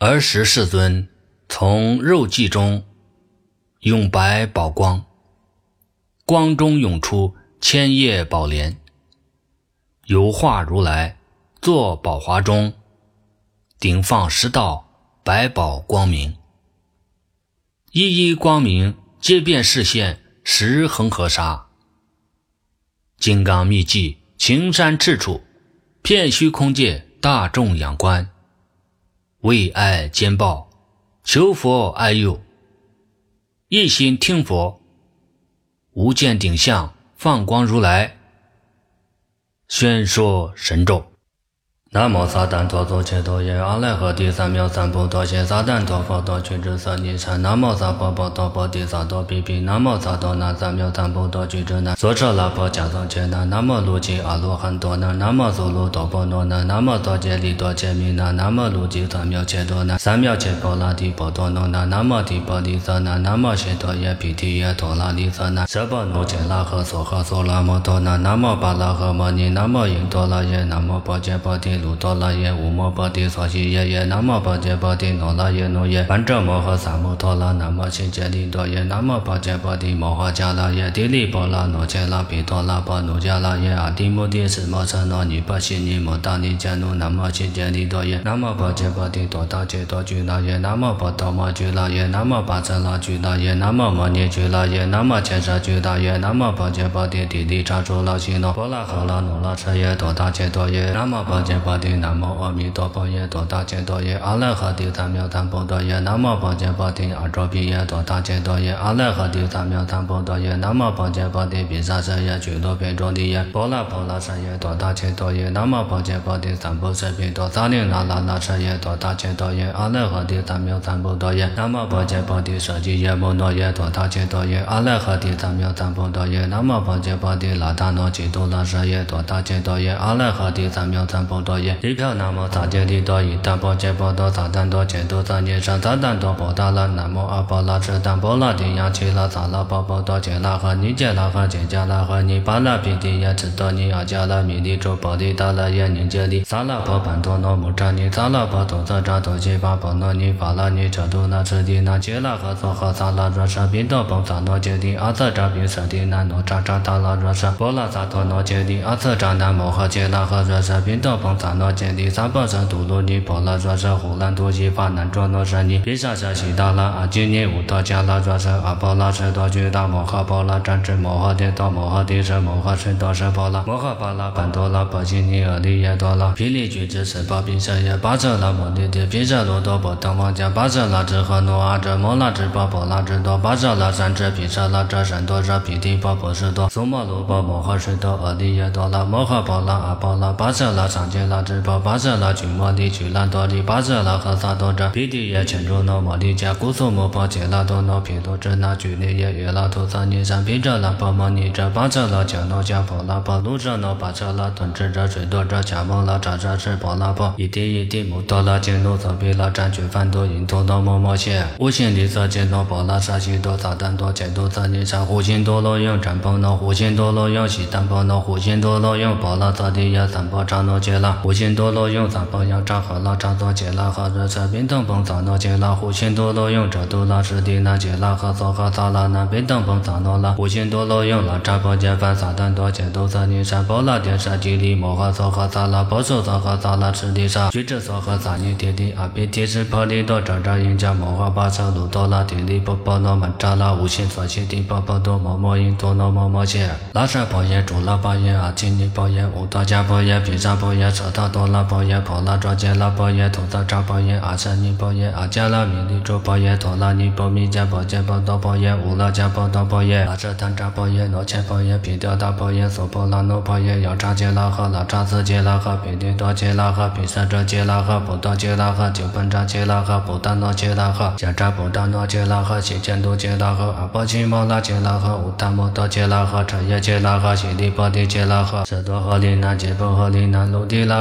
儿时世尊从肉髻中涌白宝光，光中涌出千叶宝莲，游化如来坐宝华中，顶放10道百宝光明，一一光明皆遍示现10恒河沙。金刚密迹青山赤处，遍虚空界大众仰观，为爱兼报，求佛爱佑，一心听佛，无见顶相放光如来，宣说神咒。南无撒旦陀娑伽多耶阿赖诃帝三藐三菩提耶撒旦陀佛陀俱胝舍尼禅南无萨婆诃多菩提萨埵比毗南无萨多那三藐三菩提俱胝那娑舍那婆迦桑伽那南无卢吉阿罗汉多那南无苏卢多婆罗那南无多杰利多杰弥那南无卢吉三藐切多那三藐切婆拉提婆多那南无提婆利瑟那南无悉多耶毗提耶陀拉利瑟那舍婆奴揭拉诃娑诃娑拉摩多那南无巴拉诃摩尼南无因多拉耶南无波揭波提卢多拉耶无摩波提娑悉耶耶南无波揭波提诺拉耶诺耶般遮摩诃萨摩陀拉南无悉揭利多耶南无波揭波提摩诃迦拉耶提利波拉诺揭拉毗陀拉波努迦拉耶阿提摩提斯摩诃那尼波悉尼摩达尼迦努南无悉揭利多耶南无波揭波提多达揭多居拉耶南无波多摩居拉耶南无巴遮拉居拉耶南无摩尼居拉耶南无切舍居拉耶南无波揭波提提利查出拉悉诺波拉诃拉努拉车耶多达揭多耶南无波揭波提南无阿弥陀佛耶多达揭多耶阿赖诃帝三藐三菩提耶南无波揭波提阿周毗耶多达揭多耶阿赖诃帝三藐三菩提耶南无波揭波提毗沙舍耶俱多毗周利耶波拉波拉舍耶多达揭多耶南无波揭波提三菩萨毗多萨利那拉那舍耶多达揭多耶阿赖诃帝三藐三菩提耶南无波揭波提舍基耶摩那耶多达揭多耶阿赖诃帝三藐三菩提耶南无波揭波提拉达那基多拉舍耶多达揭多耶阿赖诃帝三藐三菩提耶利飘南无萨揭利多伊达波揭波多萨旦多揭多萨尼沙萨旦多波达拉南无阿波拉遮旦波拉提亚奇拉萨拉波波多揭拉诃尼揭拉诃揭迦拉诃尼巴拉毗提耶智多尼阿迦拉弥利周波利达拉耶尼揭利萨拉波班多诺姆扎尼萨拉波多萨扎多西巴波诺尼法拉尼遮多那遮提那揭拉诃娑诃萨拉若舍宾多波萨诺揭利阿瑟扎宾舍提那诺扎扎达拉若舍波拉萨多诺揭利阿瑟扎南摩诃揭拉诃若舍宾多波萨诺揭利萨波舍杜罗尼波拉若舍呼兰多西法南卓诺舍尼毗沙舍悉达拉阿基尼乌多迦拉若舍阿波拉舍多居大摩诃波拉占智摩诃帝多摩诃帝舍摩诃舍多舍波拉摩诃巴拉班多拉波悉尼阿利耶多拉毗利居之舍波毗舍耶巴舍拉摩尼帝毗舍罗多波当王迦巴舍拉智诃诺阿遮摩拉智波波拉智多巴舍拉三智毗舍拉遮善多舍毗提波波舍多苏摩罗波摩诃舍多阿利耶多拉摩诃波拉阿波拉巴舍拉上揭拉智波巴舍拉居摩利居兰多利巴舍拉诃萨多遮毗提耶全诸那摩利迦古苏摩波揭拉多那毗多遮那居利耶耶拉图萨尼山毗遮拉波摩尼遮巴舍拉迦诺迦波拉波卢舍那巴舍拉顿智遮水多遮迦摩拉扎扎智波拉波一地摩多拉揭努萨毗拉占据梵多因多那摩摩切无心利色揭诺波拉沙悉多萨旦多揭多萨尼山护心多罗用占波那护心多罗用悉旦波那护心多罗用波拉萨地耶三波扎诺揭拉护心多罗用三波yang扎诃拉扎多揭拉诃热舍宾等波萨诺揭拉护心多罗用遮多拉舍地那揭拉诃娑诃萨拉那宾等波萨诺拉护心多罗用拉扎波揭梵萨旦多揭多萨尼山波拉殿舍基利摩诃娑诃萨拉波受娑诃萨拉持地沙居智娑诃萨尼提地阿毗提斯婆利多扎扎因迦摩诃巴舍卢多拉提利波波诺曼扎拉无心所悉地波波多摩摩因多诺摩摩切拉舍波耶主拉波耶阿基尼波耶乌多迦波耶毗沙波耶舍他多拉波耶婆拉卓揭拉波耶图萨扎波耶阿舍尼波耶阿迦拉弥利周波耶陀拉尼波弥迦波揭波多波耶乌拉迦波多波耶阿舍坦扎波耶诺切波耶毗雕达波耶娑婆拉诺波耶要扎揭拉诃拉扎斯揭拉诃毗提多揭拉诃毗舍遮揭拉诃波多揭拉诃九本扎揭拉诃波达诺揭拉诃迦扎波达诺揭拉诃悉犍多揭拉诃阿波奇摩拉揭拉诃乌达摩多揭拉诃彻耶揭拉诃悉利波提揭拉诃舍多诃利那揭波诃利那卢提拉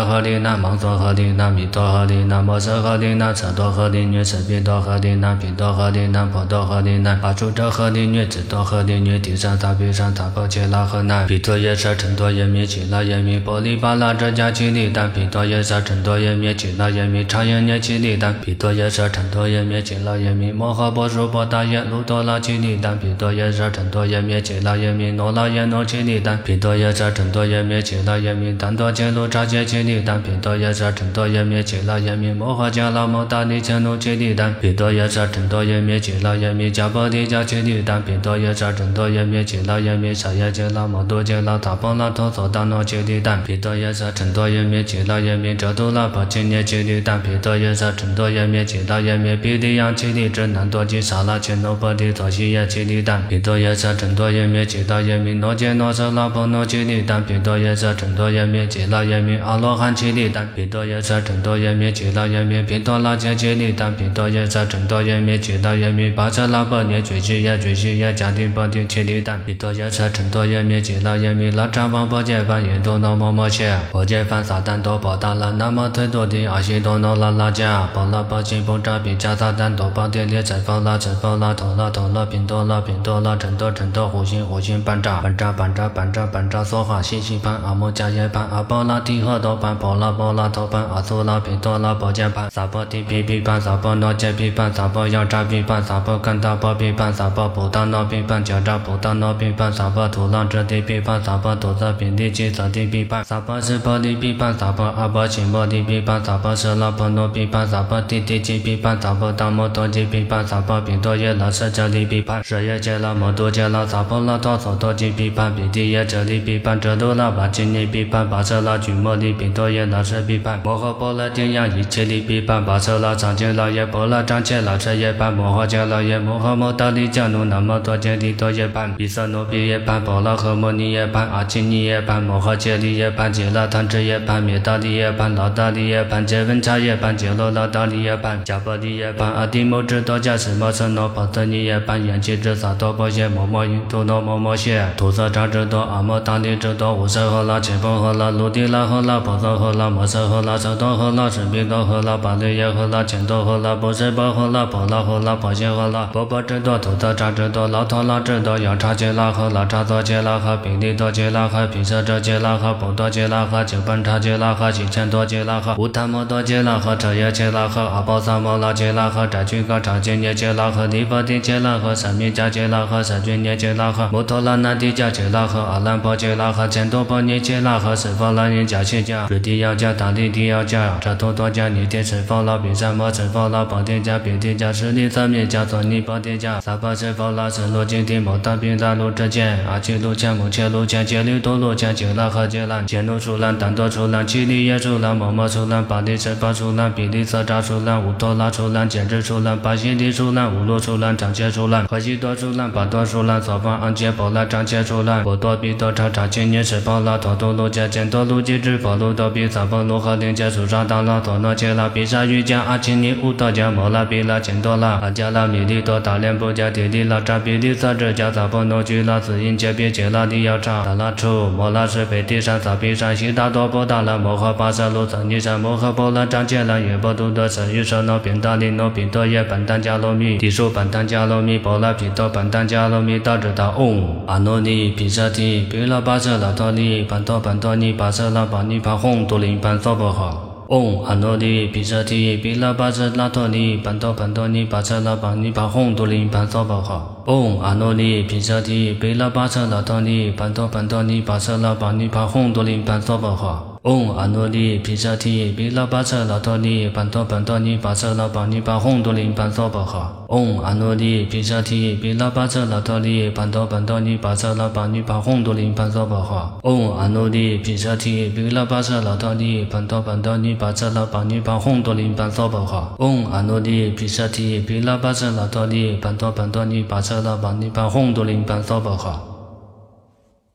拉合力那芒梭合力那弥陀合力那摩诃合力那舍多合力女舍毗多合力那毗多合力那婆多合力那阿处者合力女智多合力女地上大毗上大婆切拉合那毗多耶舍成多耶弥其拉耶弥波利巴拉遮迦其利丹毗多耶舍成多耶弥其拉耶弥长耶涅其利丹毗多耶舍成多耶弥其拉耶弥摩诃波输波达耶卢多拉其利丹毗多耶舍成多耶弥其拉耶弥诺拉耶诺其利丹毗多耶舍成多耶弥其拉耶弥丹多切卢扎切其利丹毗多耶舍成多耶弥其拉耶弥摩诃迦拉摩达利切努其利丹毗多耶舍成多耶弥其拉耶弥迦波利迦其利丹毗多耶舍成多耶弥其拉耶弥萨耶切拉摩多切拉达波拉陀娑达诺其利丹毗多耶舍成多耶弥其拉耶弥遮度拉波切涅其利丹毗多耶舍成多耶弥其拉耶弥毗利央其利遮南多吉萨拉切诺波利陀西耶其利丹毗多耶舍成多耶弥其拉耶弥诺杰诺舍拉波诺其利丹毗多耶舍成多耶弥其拉耶弥阿罗汉其利丹毗多耶舍成多耶弥其拉耶弥毗多拉切其利丹毗多耶舍成多耶弥其拉耶弥巴舍拉波涅觉西耶迦帝波提其利丹毗多耶舍成多耶弥其拉耶弥拉扎邦波揭梵耶多那摩摩切波揭梵萨旦多波达拉那摩推多提阿悉多那拉拉迦波拉波悉波扎比迦萨旦多波提列采佛拉陀拉宾多拉成多呼心班扎梭哈西西班阿摩迦耶班阿波拉提诃多班波拉多班阿苏拉毗多拉波揭班萨波提毗毗班萨波那揭毗班萨波央扎毗班萨波干达波毗班萨波布达那毗班迦扎布达那毗班萨波图浪遮提毗班萨波图萨宾利基萨提毗班萨波斯波利毗班萨波阿波辛波利毗班萨波舍拉波诺毗班萨波提提基毗班萨波达摩多基毗班萨波毗多耶拉舍迦利毗班舍耶揭拉摩多揭拉萨波拉多娑多基毗班毗提耶遮利毗班遮多拉巴基尼毗班巴舍拉居摩利毗多耶拉舍毗班摩诃波拉定央一切利毗班巴舍拉长揭拉耶波拉长揭拉舍耶班摩诃迦拉耶摩诃摩达利迦努那摩多揭利多耶班毗舍奴毗耶班波拉诃摩尼耶班阿基尼耶班摩诃揭利耶班揭拉贪遮耶班灭达利耶班拉达利耶班揭文察耶班揭罗拉达利耶班迦波利耶班阿提摩智多迦什摩舍诺波特尼耶班延吉智萨多波谢摩摩因图诺摩摩谢图色扎智多阿摩达利智多无色诃拉切波诃拉卢迪拉诃拉波色诃拉摩色诃拉舍多诃拉舍毗多诃拉巴利耶诃拉乾多诃拉波舍波诃拉波拉诃拉波谢诃拉波波智多图色扎智多拉陀拉智多央叉揭拉诃拉叉多揭拉诃毗利多揭拉诃毗舍遮揭拉诃波多揭拉诃九班叉揭拉诃悉乾多揭拉诃无他摩多揭拉诃彻耶揭拉诃阿波萨摩拉揭拉诃斋居嘎叉揭涅揭拉诃利波提揭拉诃三密迦揭拉诃三居涅揭拉诃摩托拉那提迦揭拉诃阿兰波揭拉诃乾多波涅揭拉诃舍佛拉尼迦切迦瑞提要迦达利提要迦扎多多迦尼提舍佛拉比萨摩舍佛拉波提迦比提迦舍利三密迦索尼波提迦萨巴舍佛拉舍罗揭提摩达比达卢遮见阿切卢迦摩切卢迦揭利多卢迦揭拉诃揭兰揭努舒兰丹多舒兰奇利耶舒兰摩摩舒兰巴利舍巴舒兰比利色扎舒兰乌多拉舒兰简智舒兰巴西利舒兰乌鲁舒兰长切舒兰和西多舒兰巴多舒兰所方安切波拉长切舒兰波多比多叉叉千年舍波拉陀多卢迦见多卢基智波卢多比萨波卢和灵迦苏沙达拉陀那切拉比沙瑜迦阿奇尼乌多迦摩拉比拉乾多拉阿迦拉米利多达连波迦提利拉扎比利萨智迦萨波诺居拉斯因切比切拉利要叉达拉处摩拉是贝提山萨比山悉达多波达拉摩诃巴萨卢萨尼山摩诃波拉长切拉耶波多多舍于舍那宾达利诺宾多耶班丹迦罗密提数班丹迦罗密波拉毗多班丹迦罗密达智达嗡阿耨尼毗舍提毗拉巴舍拉陀尼班多尼巴舍拉巴尼巴吽多林班娑婆诃嗡阿耨尼毗舍提毗拉巴舍拉陀尼班多尼巴舍拉巴尼巴吽多林班娑婆诃嗡阿耨尼毗舍提毗拉巴舍拉陀尼班多尼巴舍拉巴尼巴吽多林班娑婆诃嗡阿耨尼毗舍提毗拉巴舍拉陀尼班多尼巴舍拉巴尼巴吽多林班娑婆诃嗡阿耨尼毗舍提毗拉巴舍拉陀尼班多尼巴舍拉巴尼巴吽多林班娑婆诃嗡阿耨尼毗舍提毗拉巴舍拉陀尼班多尼巴舍拉巴尼巴吽多林班娑婆诃嗡阿耨尼毗舍提毗拉巴舍拉陀尼班多尼巴舍拉巴尼巴吽多林班娑婆诃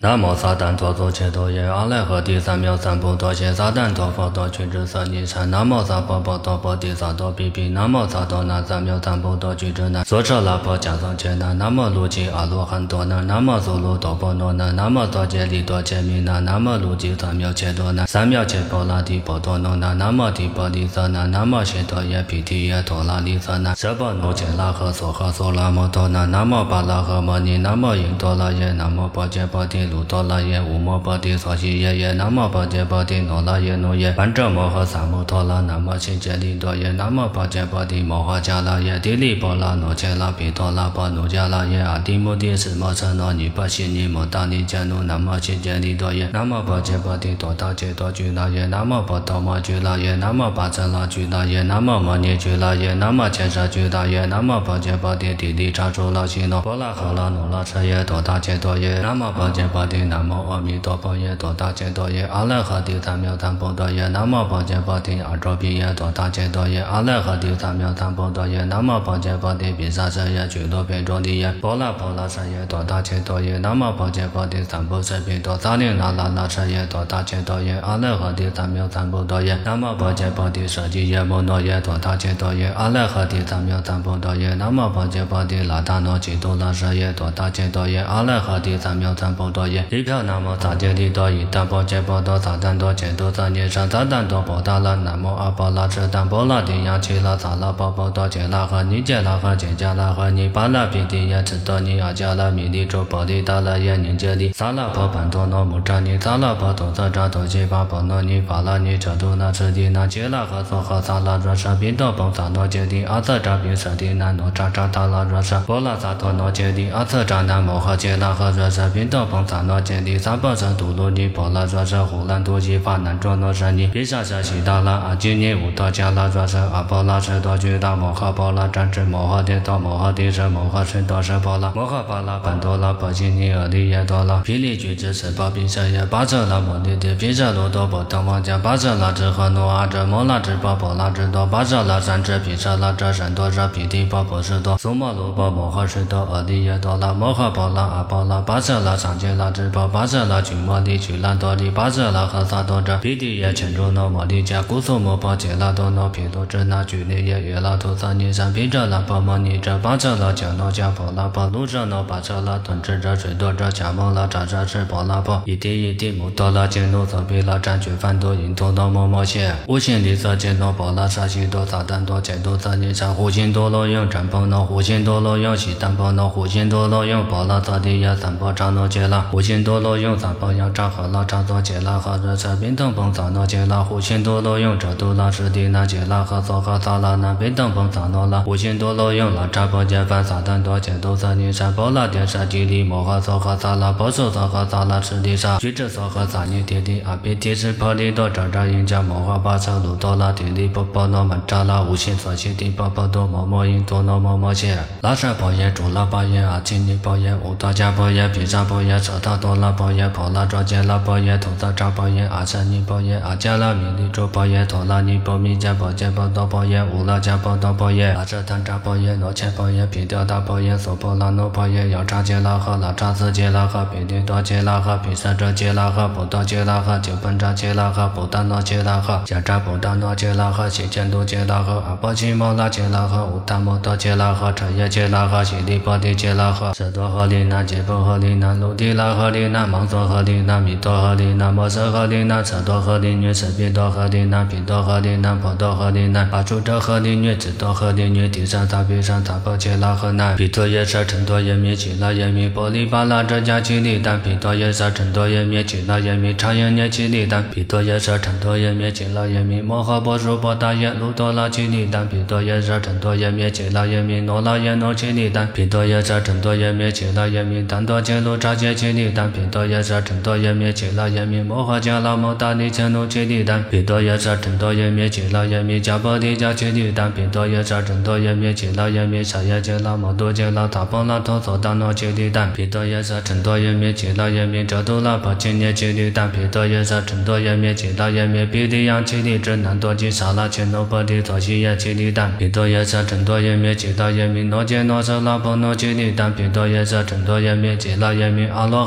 南无撒旦陀娑伽多耶阿赖诃帝三藐三菩提耶撒旦陀佛陀俱胝舍尼禅南无萨婆诃多菩提萨埵比比南无萨多那三藐三菩提俱胝那娑舍那婆迦桑伽那南无卢吉阿罗汉多那南无苏卢多婆罗那南无多杰利多杰弥那南无卢吉三藐切多那三藐切婆拉提婆多那南无提婆利萨那南无悉多耶毗提耶陀拉利萨那舍婆奴揭拉诃娑诃娑拉摩多那南无巴拉诃摩尼南无因多拉耶南无波揭波提卢多拉耶无摩波提娑悉耶耶南无波揭波提诺拉耶诺耶班遮摩诃萨摩陀拉南无悉揭利多耶南无波揭波提摩诃迦拉耶提利波拉诺揭拉毗陀拉波努迦拉耶阿提摩提斯摩诃那尼波悉尼摩达尼迦努南无悉揭利多耶南无波揭波提多达揭多居拉耶南无波多摩居拉耶南无巴遮拉居拉耶南无摩尼居拉耶南无切舍居拉耶南无波揭波提提利查出拉悉诺波拉诃拉努拉车耶多达揭多耶南无波揭波提南无阿弥陀佛耶多达揭多耶阿赖诃帝三藐三菩提耶南无波揭波提阿周毗耶多达揭多耶阿赖诃帝三藐三菩提耶南无波揭波提毗沙舍耶俱罗毗卓提耶波拉波拉舍耶多达揭多耶南无波揭波提三菩萨毗多萨利那拉那舍耶多达揭多耶阿赖诃帝三藐三菩提耶南无波揭波提舍基耶摩那耶多达揭多耶阿赖诃帝三藐三菩提耶南无波揭波提拉达那基多拉舍耶多达揭多耶阿赖诃帝三藐三菩提耶利飘南无萨揭利多伊达波揭波多萨旦多揭多萨尼沙萨旦多波达拉南无阿波拉遮旦波拉提亚奇拉萨拉波波多揭拉诃尼揭拉诃揭迦拉诃尼巴拉毗提耶智多尼阿迦拉弥利周波利达拉耶尼揭利萨拉波班多那穆扎尼萨拉波多萨扎多西巴波那尼法拉尼遮多那遮提那揭拉诃娑诃萨拉若舍毗多波萨那揭提阿瑟扎毗舍提那那扎扎达拉若舍波拉萨多那揭提阿瑟扎那摩诃揭拉诃若舍毗多波萨那揭提萨波舍杜罗尼波拉若舍呼兰多西法南卓那舍尼毗沙舍悉达拉阿基尼乌多迦拉若舍阿波拉舍多居达摩诃波拉占智摩诃帝多摩诃帝舍摩诃舍多舍波拉摩诃巴拉班多拉波悉尼阿利耶多拉毗利居之舍波毗舍耶巴舍拉摩尼帝毗舍罗多波当王迦巴舍拉智诃诺阿遮摩拉智波波拉智多巴舍拉三智毗舍拉遮善多舍毗提波波舍多苏摩罗波摩诃舍多阿利耶多拉摩诃波拉阿波拉巴舍拉上揭拉智波巴舍拉居摩利居兰多利巴舍拉诃萨多遮毗提耶乾如那摩利迦古苏摩波揭拉多那毗多遮那居利耶耶拉图萨尼山毗遮拉波摩尼遮巴舍拉迦那迦波拉波卢舍那巴舍拉顿智遮水多遮迦摩拉扎扎智波拉波伊提穆多拉揭努色毗拉占据梵多因多那摩摩切无心利色揭那波拉沙悉多萨旦多揭多萨尼山护心多罗用占波那护心多罗用悉旦波那护心多罗用波拉萨提耶三波扎那揭拉护心多罗用三波yang扎诃拉扎多揭拉诃热舍宾等波萨那揭拉护心多罗用遮多拉舍提那揭拉诃娑诃萨拉那宾等波萨那拉护心多罗用拉扎波揭梵萨旦多揭多萨尼山波拉殿舍提利摩诃娑诃萨拉波娑娑诃萨拉持提沙居智娑诃萨尼提提阿毗提斯婆利多扎扎因迦摩诃巴舍卢多拉提利波波那曼扎拉无心所悉提波波多摩摩因多那摩摩切拉舍波耶主拉波耶阿基尼波耶乌多迦波耶毗沙波耶舍他多拉波耶婆拉卓揭拉波耶图萨扎波耶阿舍尼波耶阿迦拉弥利周波耶陀拉尼波弥迦波揭波多波耶乌拉迦波多波耶阿遮坦扎波耶罗切波耶毗吊达波耶娑婆拉努波耶要扎揭拉诃拉扎斯揭拉诃毗提多揭拉诃毗舍遮揭拉诃波多揭拉诃九本扎揭拉诃波达那揭拉诃迦扎波达那揭拉诃悉犍多揭拉诃阿波悉摩拉揭拉诃乌达摩多揭拉诃彻耶揭拉诃悉利波提揭拉诃舍多诃利那揭波诃利那卢提拉诃利那芒梭诃利那弥多诃利那摩舍诃利那舍多诃利女舍毗多诃利那毗多诃利那婆多诃利那阿出遮诃利女智多诃利女提山萨毗山萨婆揭拉诃那毗多耶舍陈多耶弥耆拉耶弥波利巴拉遮迦耆利丹毗多耶舍陈多耶弥耆拉耶弥刹耶涅耆利丹毗多耶舍陈多耶弥耆拉耶弥摩诃波输波达耶卢多拉耆利丹毗多耶舍陈多耶弥耆拉耶弥诺拉耶诺耆利丹毗多耶舍陈多耶弥耆拉耶弥丹多揭卢扎揭耆利丹毗多耶舍陈多耶弥耆拉耶弥摩诃迦拉摩达利迦努耆利丹毗多耶舍陈多耶弥耆拉耶弥迦波利迦耆利丹毗多耶舍陈多耶弥耆拉耶弥舍耶揭拉摩多揭拉塔波拉陀娑达那耆利丹毗多耶舍陈多耶弥耆拉耶弥遮多拉波揭涅耆利丹毗多耶舍陈多耶弥耆拉耶弥毗利央耆利遮南多吉沙拉切诺波提陀悉耶耆利丹毗多耶舍陈多耶弥耆拉耶弥诺揭诺舍拉波诺耆利丹毗多耶舍陈多耶弥耆拉耶弥阿罗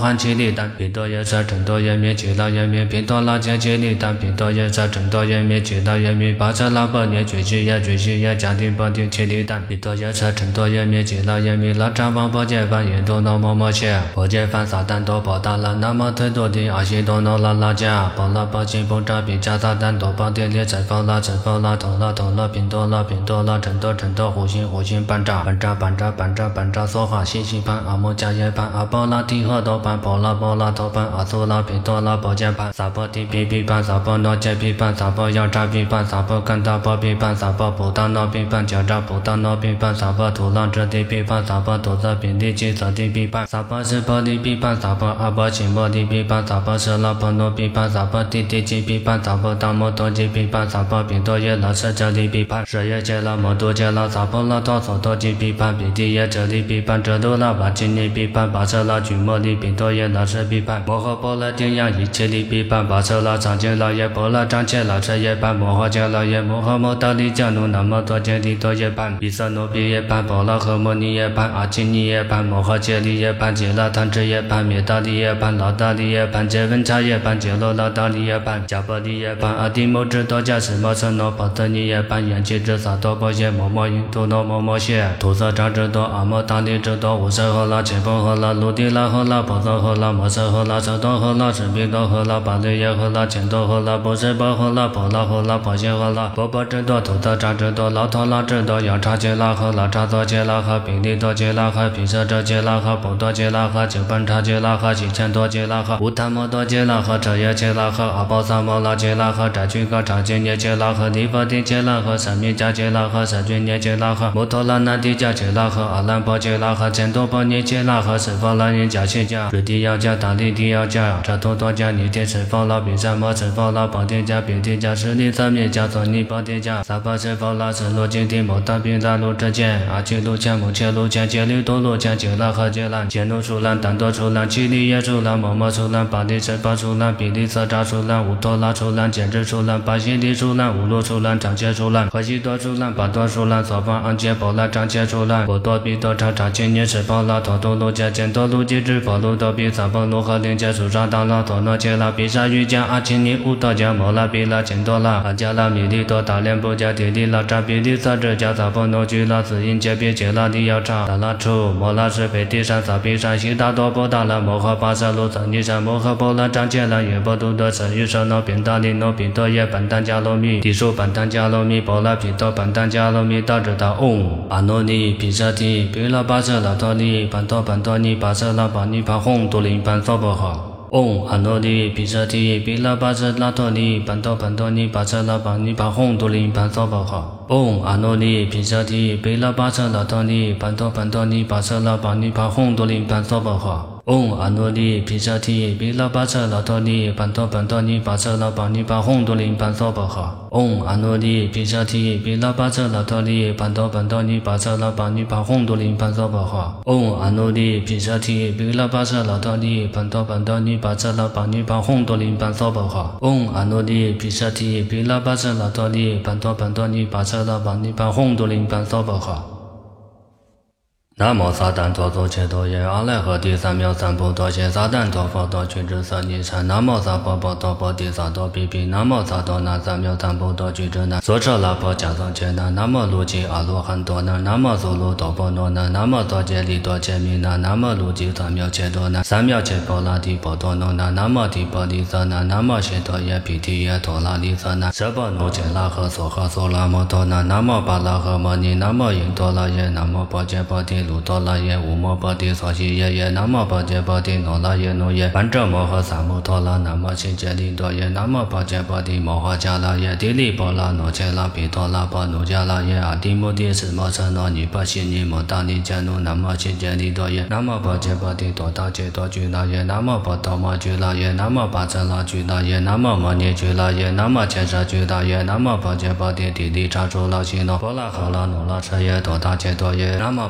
汉七里丹，毗多耶萨真多耶弥吉拉耶弥毗多拉揭七里丹，毗多耶萨真多耶弥吉拉耶弥巴萨拉波涅觉悉耶迦帝波帝七里丹，毗多耶萨真多耶弥吉拉耶弥拉扎王波揭梵耶多那摩摩揭波揭梵萨旦多波达拉那摩推多帝阿悉多那拉拉迦波拉波揭波扎比迦萨旦多波帝列财佛拉陀拉宾多拉真多呼心班扎梭哈西西班阿摩迦耶班阿波拉提诃多班波拉多班阿苏拉宾多拉波揭班萨波提毗毗班萨波那揭毗班萨波亚扎毗班萨波甘达波毗班萨波布达那毗班迦扎布达那毗班萨波图朗遮提毗班萨波图瑟宾利基瑟提毗班萨波斯波利毗班萨波阿波辛波利毗班萨波舍拉波那毗班萨波提提基毗班萨波达摩多基毗班萨波宾多耶拉舍迦利毗班舍耶揭拉摩多揭拉萨波拉多索多基毗班毗提耶遮利毗班遮多拉巴基尼毗班巴舍拉居摩利宾多耶拉舍毗班摩诃波罗定样一切利毗班巴舍拉藏揭拉耶波拉张揭拉舍耶班摩诃揭拉耶摩诃摩达利迦努南摩多揭利多耶班毗舍那毗耶班波拉诃摩尼耶班阿基尼耶班摩诃揭利耶班揭拉贪遮耶班灭达利耶班拉达利耶班揭文察耶班揭罗拉达利耶班迦波利耶班阿提摩遮多迦什摩舍那波特尼耶班延吉遮萨多波耶摩摩因图那摩摩谢图瑟扎遮多阿摩达利遮多无舍诃拉切波诃拉卢迪拉诃拉波瑟诃拉摩舍诃拉舍多诃拉舍毗多诃拉巴利耶诃拉千多诃拉波舍波诃拉波拉诃拉波谢诃拉波波遮多图特扎遮多拉陀拉遮多亚扎揭拉诃拉扎多揭拉诃毗利多揭拉诃毗舍遮揭拉诃波多揭拉诃九班扎揭拉诃西千多揭拉诃无他摩多揭拉诃遮耶揭拉诃阿波萨摩拉揭拉诃扎居嘎扎揭涅揭拉诃利佛提揭拉诃三密迦揭拉诃舍居涅揭拉诃摩托拉那提迦揭拉诃阿兰波揭拉诃千多波涅揭拉诃舍佛拉因迦谢迦瑞提要迦达利提要迦扎多多迦尼提舍佛拉比萨摩舍佛拉波提迦比提迦舍利三密迦索尼波提迦萨巴舍佛拉舍罗揭提摩达比拉卢遮见阿基卢迦摩切卢迦揭利多卢迦揭拉诃揭兰揭努舒兰丹多舒兰七利耶舒兰摩摩舒兰巴利舍巴舒兰比利瑟扎舒兰乌多拉舒兰简直舒兰巴西利舒兰乌鲁舒兰张切舒兰荷西多舒兰巴多舒兰索方安揭波拉张切舒兰波多比多查查千涅舍波拉陀多卢迦见多卢基支波卢多比萨波卢诃林迦舒沙达拉陀那揭拉比沙瑜迦阿奇尼乌多迦摩拉比拉千多拉阿迦拉米利多达连波迦提利拉扎比利萨遮迦萨波那居拉斯因揭比揭拉利要查达拉处摩拉是贝提山萨比山悉达多波达拉摩诃巴萨卢萨尼山摩诃波拉张揭拉耶波多多舍于舍那宾达利那宾多耶班丹迦罗密提数班丹迦罗密波拉毗多班丹迦罗密达遮达嗡阿耨尼毗舍提毗拉巴舍拉陀尼班多尼巴舍拉巴尼巴吽多林班娑婆诃嗡阿耨尼毗舍提毗拉巴舍拉陀尼班多尼巴舍拉巴尼巴吽多林班娑婆诃嗡阿耨尼毗舍提毗拉巴舍拉陀尼班多尼巴舍拉巴尼巴吽多林班娑婆诃嗡阿耨尼毗舍提毗拉巴舍拉陀尼班多尼巴舍拉巴尼巴吽多林班娑婆诃嗡阿耨尼毗舍提毗拉巴舍拉陀尼班多尼巴舍拉巴尼巴吽多林班娑婆诃嗡阿耨尼毗舍提毗拉巴舍拉陀尼班多尼巴舍拉巴尼巴吽多林班娑婆诃嗡阿耨尼毗舍提毗拉巴舍拉陀尼班多尼巴舍拉巴尼巴吽多林班娑婆诃南无撒旦多祖切多耶阿赖诃第三藐三菩提谢撒旦多佛多俱胝舍尼禅南无萨婆婆多婆提萨多毗毗南无萨多那三藐三菩提俱胝那娑舍拉婆迦僧伽那南无卢吉阿罗汉多那南无苏卢多婆罗那南无多揭利多揭弥那南无卢吉三藐切多那三藐切波拉提波多那南无提波利瑟那南无谢多耶毗提耶陀拉利瑟那舍波努揭拉诃娑诃娑拉摩多那南无巴拉诃摩尼南无因陀拉耶南无波揭波提卢多拉耶无摩波提娑悉耶耶南无波揭波提那拉耶那耶班遮摩诃萨摩陀拉南无悉揭利多耶南无波揭波提摩诃迦拉耶提利波拉那揭拉毗陀拉波那迦拉耶阿提摩提斯摩舍那尼波悉尼摩达利迦努南无悉揭利多耶南无波揭波提多达揭多居拉耶南无波多摩居拉耶南无巴遮拉居拉耶南无摩尼居拉耶南无切舍居拉耶南无波揭波提提利查出拉悉那波拉诃拉那拉舍耶多达揭多耶南无波揭波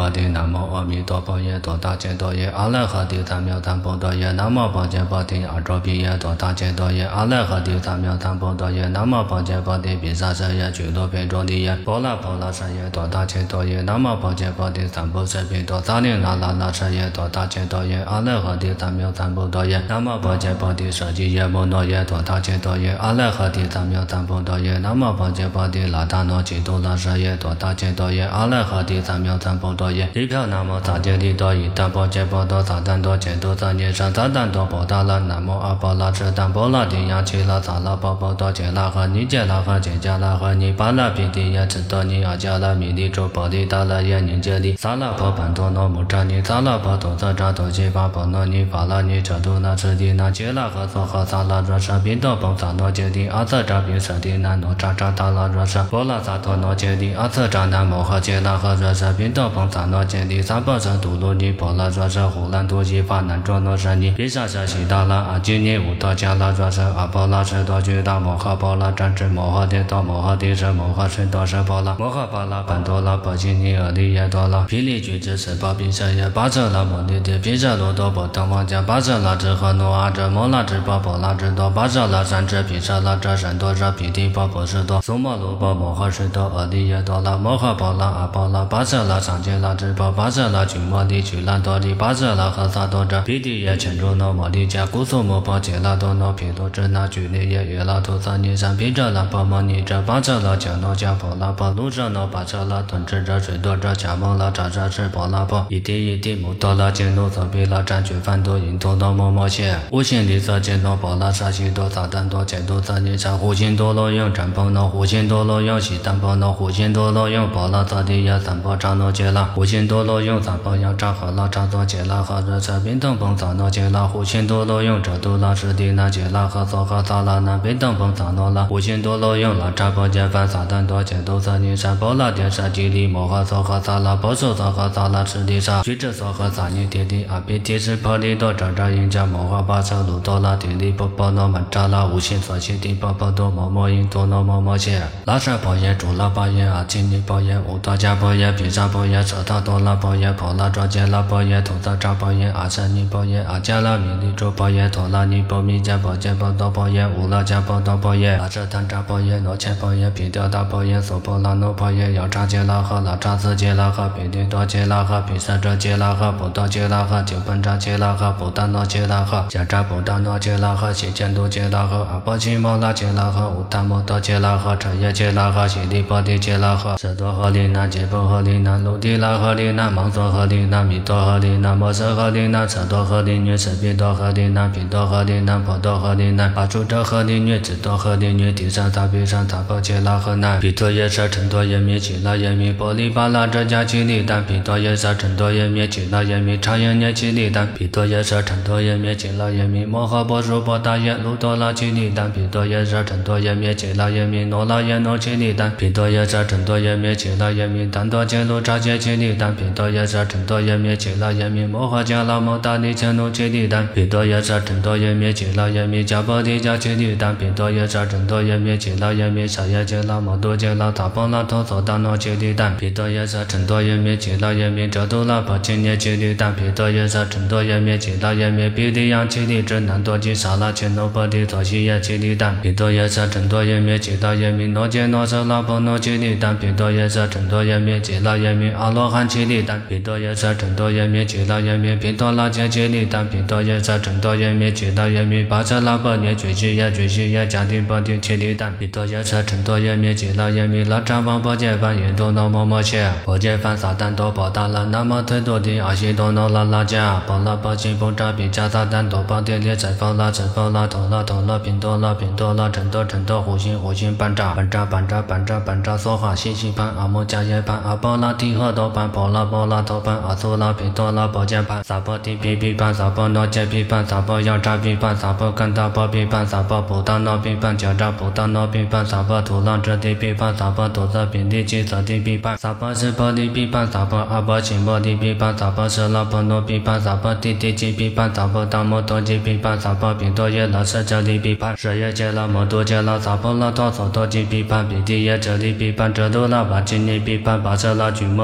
波提南无阿弥陀佛耶多大解多耶阿赖哈帝三藐三菩提耶南无宝解波提阿周毗耶多大解多耶阿赖哈帝三藐三菩提耶南无宝解波提毗沙舍耶俱多毗卓提耶波罗波罗舍耶多大解多耶南无宝解波提三菩萨毗多萨利那拉那舍耶多大解多耶阿赖哈帝三藐三菩提耶南无宝解波提舍基耶摩那耶多大解多耶阿赖哈帝三藐三菩提耶南无宝解波提拉达那基多拉舍耶多大解多耶阿赖哈帝三藐三菩提耶地飘南无萨揭利多伊达波揭波多萨旦多揭多萨涅山萨旦多波达拉南无阿波拉遮旦波拉提亚奇拉萨拉波波多揭拉哈尼揭拉哈揭迦拉哈尼巴拉毗提耶智多尼阿迦拉弥利周波提达拉耶尼揭利萨拉波班多诺姆扎尼萨拉波多萨扎多揭巴波诺尼法拉尼遮多那遮提那揭拉哈梭哈萨拉若舍宾多波萨诺揭提阿瑟扎宾舍提那诺扎扎达拉若舍波拉萨托诺揭提阿瑟扎那摩诃揭拉哈若舍宾多波萨诺揭提萨波舍杜罗尼波拉若舍呼兰多西法南卓诺舍尼毗沙舍悉达拉阿基尼乌多迦拉若舍阿波拉舍多居大摩诃波拉占智摩诃帝多摩诃帝舍摩诃舍多舍波拉摩诃波拉班多拉波基尼阿利耶多拉毗利居之舍巴毗舍耶巴舍拉摩尼帝毗舍罗多波登王迦巴舍拉智诃诺阿遮摩拉智波波拉智多巴舍拉善智毗舍拉遮善多舍毗提波波舍多苏摩罗波摩诃舍多阿利耶多拉摩诃波拉阿波拉巴舍拉上揭拉智波巴舍拉居摩帝居兰多利巴舍拉诃萨多遮毗提耶乾如诺摩利迦古苏摩波揭拉多诺毗多遮那居利耶耶拉图萨尼山毗遮拉波摩尼遮巴舍拉迦诺迦波拉波卢舍诺巴舍拉顿智遮水多遮迦摩拉扎扎智波拉波伊提摩多拉揭诺色毗拉占据梵多因多诺摩摩谢无心利色揭诺波拉沙悉多萨旦多揭多萨尼山护心多罗用占波诺护心多罗用悉旦波诺护心多罗用波拉萨提耶三波扎诺揭拉护心多罗用三波扬扎诃拉扎多揭拉诃热舍宾等波萨诺揭拉护心多罗用遮多拉舍提那揭拉诃梭哈萨拉那宾等波萨诺拉护心多罗用拉扎波揭梵萨旦多揭多萨尼山波拉迭舍基利摩诃梭哈萨拉波娑梭哈萨拉舍提沙居智梭哈萨尼提提阿毗提斯婆利多扎扎因迦摩诃巴舍卢多拉提利波波诺曼扎拉无心所悉提波波多摩摩因多诺摩摩谢拉舍婆耶主拉波耶阿基尼波耶乌多迦波耶毗沙波耶舍他多拉波耶婆拉卓揭拉波耶图萨扎波耶阿舍尼波耶阿迦拉弥利周波耶陀拉尼波弥迦波揭波多波耶乌拉迦波多波耶拉舍坦扎波耶诺切波耶毗吊达波耶娑婆拉诺波耶要扎揭拉诃拉扎斯揭拉诃毗提多揭拉诃毗舍遮揭拉诃波多揭拉诃九本扎揭拉诃波达诺揭拉诃迦扎波达诺揭拉诃悉见多揭拉诃阿波奇摩拉揭拉诃乌达摩多揭拉诃彻耶揭拉诃悉利波提揭拉诃舍多诃利那揭波诃利那卢提拉诃利那芒梭诃利那弥多诃利那摩舍诃利那舍多诃利女舍毗多诃利那毗多诃利那婆多诃利那阿住遮诃利女智多诃利女提山萨毗山萨婆揭拉诃那毗多耶舍陈多耶弥耆拉耶弥波利巴拉遮迦奇利丹毗多耶舍陈多耶弥耆拉耶弥叉耶涅奇利丹毗多耶舍陈多耶弥耆拉耶弥摩诃波输波达耶卢多拉奇利丹毗多耶舍陈多耶弥耆拉耶弥诺拉耶诺奇利丹毗多耶舍陈多耶弥耆拉耶弥丹多揭卢扎揭奇利丹毗多耶舍陈多耶弥耆拉耶弥摩诃迦拉摩达尼切努奇利丹毗多耶舍陈多耶弥耆拉耶弥迦波提迦奇利丹毗多耶舍陈多耶弥耆拉耶弥舍耶揭拉摩多揭拉塔波拉托娑达诺奇利丹毗多耶舍陈多耶弥耆拉耶弥遮多拉波奇涅奇利丹毗多耶舍陈多耶弥耆拉耶弥毗提扬奇利遮南多吉沙拉切诺波提多西耶奇利丹毗多耶舍陈多耶弥耆拉耶弥诺揭诺舍拉波诺奇利丹毗多耶舍陈多耶弥耆拉耶弥阿罗汉奇利丹毗多耶舍陈多耶弥耆拉耶弥毗多拉揭奇利丹毗多耶舍陈多耶弥耆拉耶弥巴舍拉波涅居西耶迦提波提奇利丹毗多耶舍陈多耶弥耆拉耶弥拉扎王波揭梵耶多诺摩摩谢波揭梵萨旦多波达拉那摩推多提阿悉多诺拉拉迦波拉波悉波扎毗迦萨旦多波提列塞波拉塞波拉陀拉陀拉宾多拉宾多拉陈多护心班扎梭哈悉悉班阿摩迦耶班阿波拉提诃多班波拉陀班阿苏拉毗多拉波揭班萨波提毗毗班萨波诺揭毗班萨波扬扎毗班萨波甘达波毗班萨波布达诺毗班迦扎布达诺毗班萨波图朗遮提毗班萨波多色毗提基色提毗班萨波是波提毗班萨波阿波钦波提毗班萨波舍拉波诺毗班萨波提提基毗班萨波达摩多基毗班萨波毗多耶拉舍遮利毗班舍耶揭拉摩多揭拉萨波拉托娑多基毗班毗提耶遮利毗班遮多拉巴基尼毗班巴舍拉居摩利毗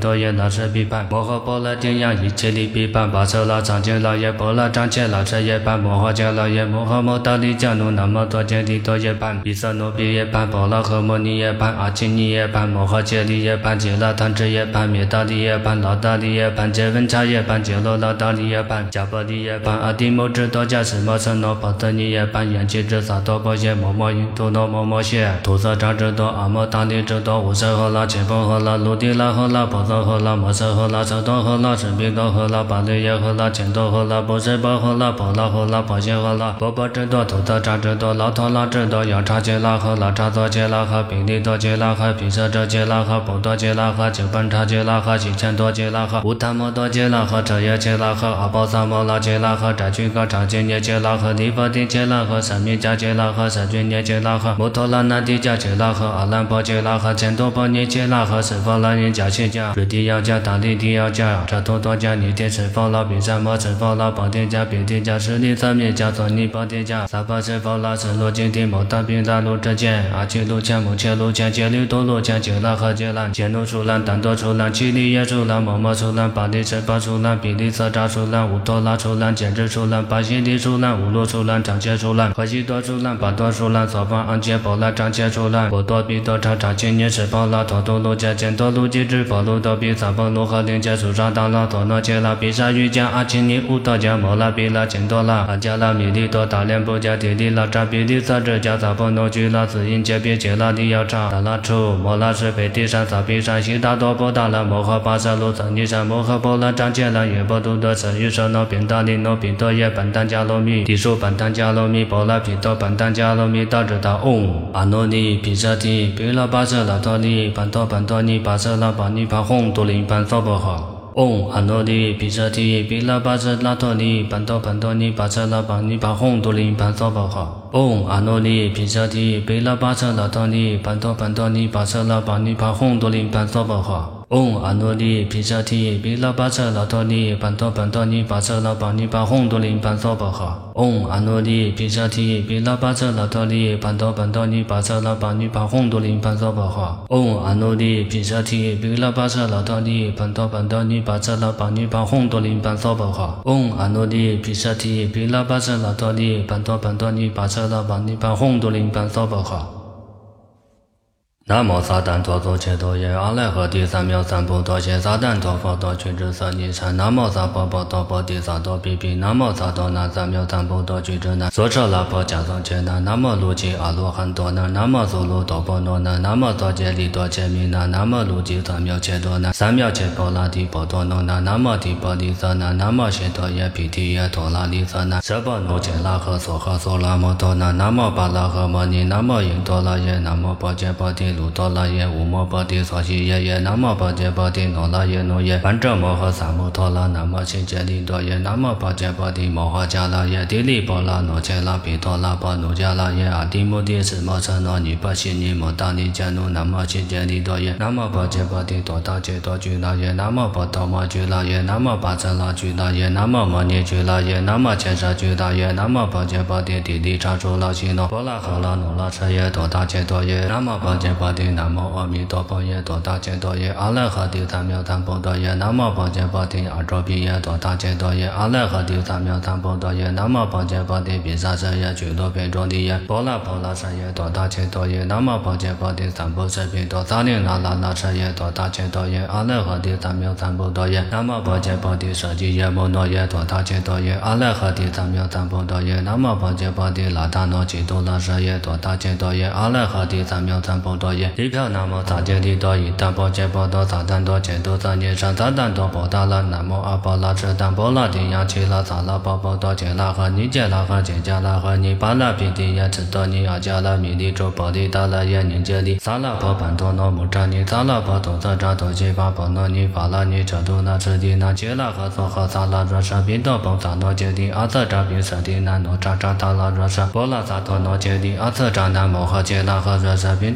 多耶那是毗盘，摩诃波罗天yang一切力毗盘，跋舍那长见老耶波罗长切那舍耶盘，摩诃迦老耶摩诃摩达利迦努南无多揭利多耶盘，毗舍那毗耶盘，波罗诃摩尼耶盘，阿亲尼耶盘，摩诃揭利耶盘，揭那贪嗔耶盘，灭达利耶盘，那达利耶盘，揭文叉耶盘，揭罗那达利耶盘，迦波利耶盘，阿提摩智多迦什摩僧那波特尼耶盘，延吉智萨多波耶摩摩印度那摩摩谢，土色扎智多阿摩达利智多无色诃那切波诃那卢地那诃那波色诃那摩色诃那舍多诃那舍毗多诃那巴利耶诃那乾多诃那波舍波诃那波那诃那波谢诃那波波智多土色扎智多老陀那智多雅叉揭那诃那叉多揭那诃毗利多揭那诃毗舍遮揭那诃波多揭那诃九班叉揭那诃喜乾多揭那诃无他摩多揭那诃彻耶揭那诃阿波萨摩那揭那诃扎居嘎叉揭涅揭那诃离佛地揭那诃三密迦揭那诃三居涅揭那诃摩托拉那地迦揭那诃阿兰波揭那诃乾多波尼揭那诃十佛那尼迦谢迦瑞地要迦达利地要迦扎多多迦尼天十佛那毗沙摩十佛那波提迦毗提迦舍利三密迦索尼波提迦萨婆十佛那十罗经地摩达毗达卢遮见阿耆卢迦摩切卢迦揭利多卢迦揭那诃揭兰揭努舒兰丹多舒兰七利耶舒兰摩摩舒兰巴利十巴舒兰毗利色扎舒兰无多拉舒兰简智舒兰巴西利舒兰无罗舒兰长切舒兰和西多舒兰巴多舒兰所方安切波拉长切舒兰波多比多叉叉千年十波拉陀多卢迦见多卢基智波卢多比萨波卢和灵迦苏沙达拉陀那切拉比沙瑜伽阿亲尼乌多迦摩拉比拉见多拉阿迦拉米利多达连波迦提利拉扎比利萨智迦萨波诺居拉子因切比切拉利要叉达拉处摩拉是北地山萨比山悉达多波达拉摩诃巴萨卢萨尼山摩诃波拉长切拉耶波多多舍于舍那宾达利那宾多耶班丹迦罗密地数班丹迦罗密波拉毗多班丹迦罗密大智达嗡阿耨尼毗舍提毗拉巴舍拉多尼班多班多尼巴舍拉巴尼巴吽多林班娑婆诃嗡阿耨尼毗舍提毗拉巴舍拉多尼班多班多尼巴舍拉巴尼巴吽多林班娑婆诃嗡阿耨尼毗舍提毗拉巴舍拉多尼班多班多尼巴舍拉巴尼巴吽多林班娑婆诃嗡阿耨尼毗舍提毗拉巴舍拉多尼班多班多尼巴舍拉巴尼巴吽多林班娑婆诃嗡阿耨尼毗舍提毗拉巴舍拉多尼班多班多尼巴舍拉巴尼巴吽多林班娑婆诃嗡阿耨尼毗舍提毗拉巴舍拉多尼班多班多尼巴舍拉巴尼巴吽多林班娑婆诃嗡阿耨尼毗舍提毗拉巴舍拉多尼班多班多尼巴舍拉巴尼巴吽多林班娑婆诃南无撒旦陀娑切多耶阿赖诃提三藐三菩提谢撒旦陀佛多取之色尼禅南无萨婆婆多婆提萨多毗毗南无萨多那三藐三菩提取之南所舍拉婆迦僧切那南无卢吉阿罗汉多那南无苏卢多婆罗那南无多揭利多揭弥那南无卢吉三藐切多那三藐切波拉提波多那南无提波利色那南无谢多耶毗提耶多拉利色那舍波努切拉诃娑诃娑拉摩多那南无巴拉诃摩尼南无因多拉耶南无波揭波提卢多拉耶无摩波提娑悉耶耶南无波揭波提那拉耶那耶般遮摩诃萨摩陀拉南无悉揭利多耶南无波揭波提摩诃迦拉耶提利波拉那切拉毗多拉波努迦拉耶阿提摩提斯摩舍那尼波悉尼摩达尼迦努南无悉揭利多耶南无波揭波提多达揭多居拉耶南无波多摩居拉耶南无巴遮拉居拉耶南无摩尼居拉耶南无切舍居拉耶南无波揭波提提利叉出拉悉那波拉诃拉努拉舍耶多达揭多耶南无波揭波提南无阿弥陀佛耶多达揭多耶阿赖诃提三藐三菩提耶南无波揭波提阿周毗耶多达揭多耶阿赖诃提三藐三菩提耶南无波揭波提毗沙舍耶俱罗毗众提耶波拉波拉舍耶多达揭多耶南无波揭波提三菩舍毗多萨利那拉那舍耶多达揭多耶阿赖诃提三藐三菩提耶南无波揭波提舍基耶摩那耶多达揭多耶阿赖诃提三藐三菩提耶南无波揭波提拉达那基多拉舍耶多达揭多耶阿赖诃提三藐三菩提耶利飘南无萨揭利多伊达波揭波多萨旦多揭多萨尼山萨旦多波达拉南无阿波拉遮旦波拉提央齐拉萨拉波波多揭拉诃尼揭拉诃揭迦拉诃尼巴拉毗提耶智多尼阿迦拉弥利周波利达拉耶尼揭利萨拉波班多那姆扎尼萨拉波多萨扎多揭巴波那尼法拉尼遮多那遮提那揭拉诃娑诃萨拉若舍宾多波萨那揭利阿瑟扎宾舍提那诺扎扎达拉若舍波拉萨多那揭利阿瑟扎那摩诃揭拉诃若舍宾多波萨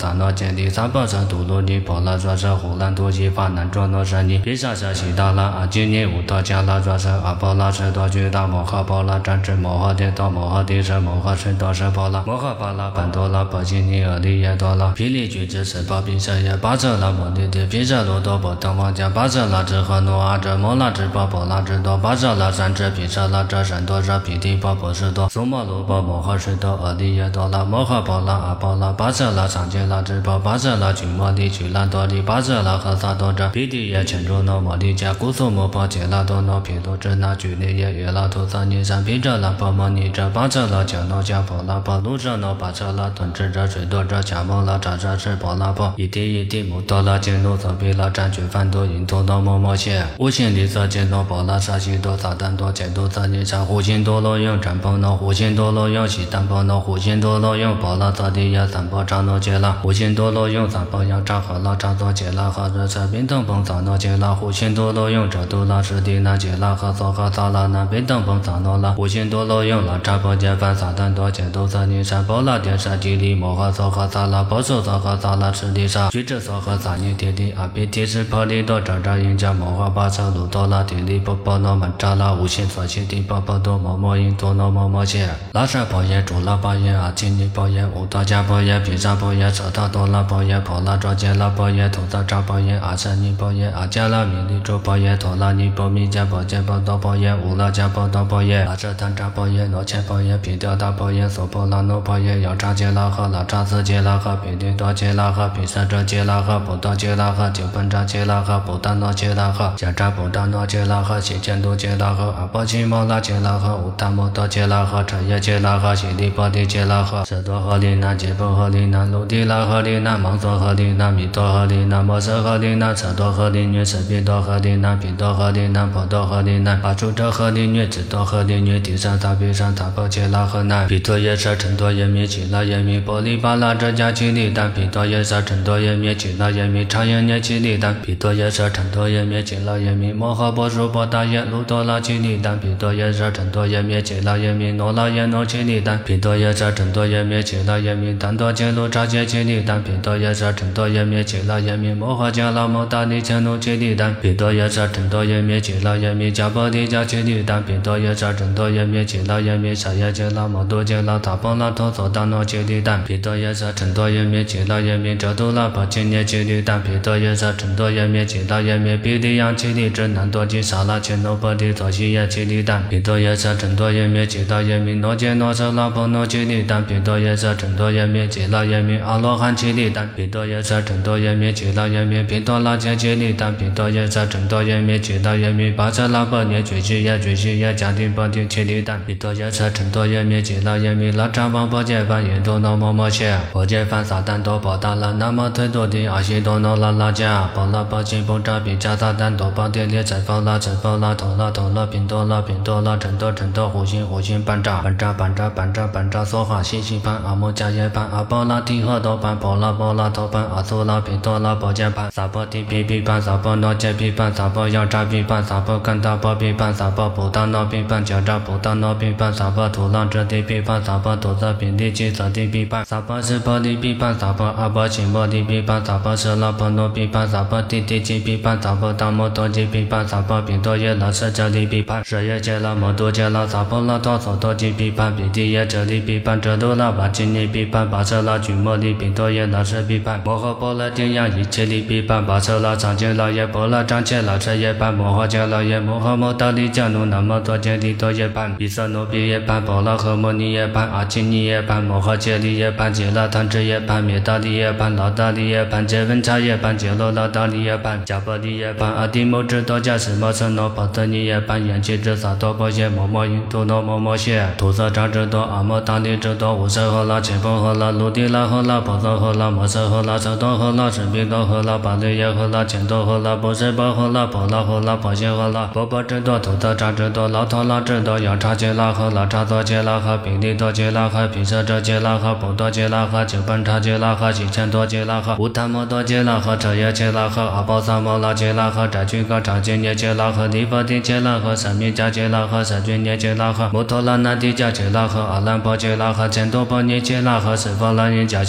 萨那揭谛萨婆诃多罗尼婆拉娑舍呼兰多西法难卓那舍尼毗沙舍悉达拉阿基尼乌多迦拉娑舍阿婆拉舍多居大摩诃婆拉占智摩诃帝多摩诃帝舍摩诃舍多舍婆拉摩诃婆拉班多拉婆悉尼阿利耶多拉毗利居之舍巴毗舍耶巴舍拉摩尼帝毗舍罗多婆等王迦巴舍拉智诃诺阿遮摩拉智波婆拉智多巴舍拉三智毗舍拉遮神多舍毗帝波婆舍多苏摩罗波摩诃舍多阿利耶多拉摩诃婆拉阿婆拉巴舍拉上揭拉智波巴舍拉居摩利居兰多利巴舍拉诃萨多遮毗帝耶乾周那摩利迦古苏摩婆揭拉多那毗卢遮那居利耶耶拉图萨尼三毗遮拉波摩尼遮巴舍拉迦那迦婆拉波卢遮那巴舍拉顿智遮水多遮迦摩拉扎遮是婆拉波一地摩多拉揭努色毗拉占据梵多因多那摩摩谢无心利色揭努婆拉沙悉多萨旦多揭多萨尼三护心多罗用占婆那护心多罗用悉旦婆那护心多罗用婆拉萨地耶三婆扎那揭拉护心多罗用三婆yang扎诃拉扎多揭拉诃热舍宾等蓬萨那揭拉护心多罗用遮多拉舍地那揭拉诃娑诃萨拉那宾等蓬萨那拉护心多罗用拉扎婆揭梵萨旦多揭多萨尼三婆拉殿舍地利摩诃娑诃萨拉波娑娑诃萨拉舍地沙居智娑诃萨尼地利阿毗提是婆利多扎扎因迦摩诃巴舍卢多拉地利波波那曼扎拉无心所悉地波波多摩摩因多那摩摩谢拉舍婆耶主拉婆耶阿基尼婆耶乌多迦婆耶毗沙婆耶舍他多拉婆耶婆拉卓揭拉婆耶图萨扎婆耶阿舍尼婆耶阿迦拉弥利诸婆耶陀拉尼婆弥迦婆揭婆多婆耶乌拉迦婆多婆耶拉舍坦扎婆耶罗切婆耶毗吊达婆耶娑婆拉那婆耶要扎揭拉诃拉扎斯揭拉诃毗帝多揭拉诃毗舍遮揭拉诃波多揭拉诃九本扎揭拉诃波达那揭拉诃迦扎波达那揭拉诃悉见多揭拉诃阿婆悉摩拉揭拉诃乌达摩多揭拉诃彻耶揭拉诃悉利波提揭拉诃舍多诃利那揭波诃利那卢提拉诃利那芒梭诃利那弥多诃利那摩舍诃利那舍多诃利女舍毗多诃利那毗多诃利那婆多诃利那阿楚遮诃利女智多诃利女地上大毗上大婆揭拉诃那毗多耶舍陈多耶弥耆拉耶弥波利巴拉遮迦耆利但毗多耶舍陈多耶弥耆拉耶弥常耶涅耆利但毗多耶舍陈多耶弥耆拉耶弥摩诃波输波达耶卢多拉耆利但毗多耶舍陈多耶弥耆拉耶弥诺拉耶诺耆利但毗多耶舍陈多耶弥耆拉耶弥但多揭卢扎揭耆利但毗多耶舍陈多耶弥耆拉耶弥摩诃迦拉摩达利迦努耆利但毗多耶舍陈多耶弥耆拉耶弥迦波利迦耆利但毗多耶舍陈多耶弥耆拉耶弥舍耶耆拉摩多耆拉塔婆拉陀娑达那耆利但毗多耶舍陈多耶弥耆拉耶弥遮多拉婆揭涅耆利但毗多耶舍陈多耶弥耆拉耶弥毗利央耆利遮难多吉沙拉切诺婆提多悉耶耆利但毗多耶舍陈多耶弥耆拉耶弥诺揭诺舍拉婆诺耆利但毗多耶舍陈多耶弥耆拉耶弥阿罗汉耆利但毗多耶舍陈多耶弥耆拉耶弥毗多拉揭耆利但毗多耶舍陈多耶弥耆拉耶弥巴舍拉婆涅居悉耶迦提婆提耆利但毗多耶舍陈多耶弥耆拉耶弥拉扎王婆揭梵耶多那摩摩谢婆揭梵萨旦多婆达拉那摩推多提阿悉多那拉拉迦婆拉婆悉婆扎毗迦萨旦多婆提列财婆拉财婆拉陀拉陀拉宾多拉宾多拉陈多护心班扎梭哈悉悉班阿摩迦耶班阿婆拉提诃多班婆拉陀班阿苏拉毗多拉婆揭班萨婆提毗毗班萨婆那揭毗班萨婆央扎毗班萨婆甘达婆毗班萨婆菩达那毗班迦扎菩达那毗班萨婆图浪遮提毗班萨婆图色毗利基色提毗班萨婆是婆利毗班萨婆阿婆心婆利毗班萨婆舍拉婆那毗班萨婆提提基毗班萨婆达摩多基毗班萨婆毗多耶拉舍遮利毗班舍耶揭拉摩多揭拉萨婆拉陀娑多基毗班毗提耶遮利毗班遮多拉巴基尼毗班巴舍拉居摩利毗多耶拉舍毗班摩诃波罗提央一切利毗班巴舍拉藏揭拉耶波拉张揭拉舍耶班摩诃迦拉耶摩诃摩达利迦努那摩多揭利多耶班毗舍那毗耶班波拉诃摩尼耶班阿基尼耶班摩诃揭利耶班揭拉坦智耶班灭达利耶班拉达利耶班揭文察耶班揭罗拉达利耶班迦波利耶班阿提摩智多迦什摩僧那波特尼耶班延吉智萨多婆耶摩摩因多那摩摩谢图色扎智多阿摩达利智多无色诃拉切婆诃拉卢提拉诃拉婆娑诃拉摩舍诃拉舍多诃拉舍毗多诃拉巴利耶诃拉乾多诃拉波舍波诃拉婆拉诃拉婆谢诃拉波波智多图色扎智多老陀拉智多央扎揭拉诃拉扎多揭拉诃毗利多揭拉诃毗舍遮揭拉诃波多揭拉诃九本扎揭拉诃悉乾多揭拉诃乌檀摩多揭拉诃彻耶揭拉诃阿婆萨摩拉揭拉诃扎居嘎扎揭涅揭拉诃利波提揭拉诃三密迦揭拉诃三居涅揭拉诃摩托拉那提迦揭拉诃阿兰婆揭拉诃乾多婆涅揭拉诃舍婆拉耶迦悉迦瑞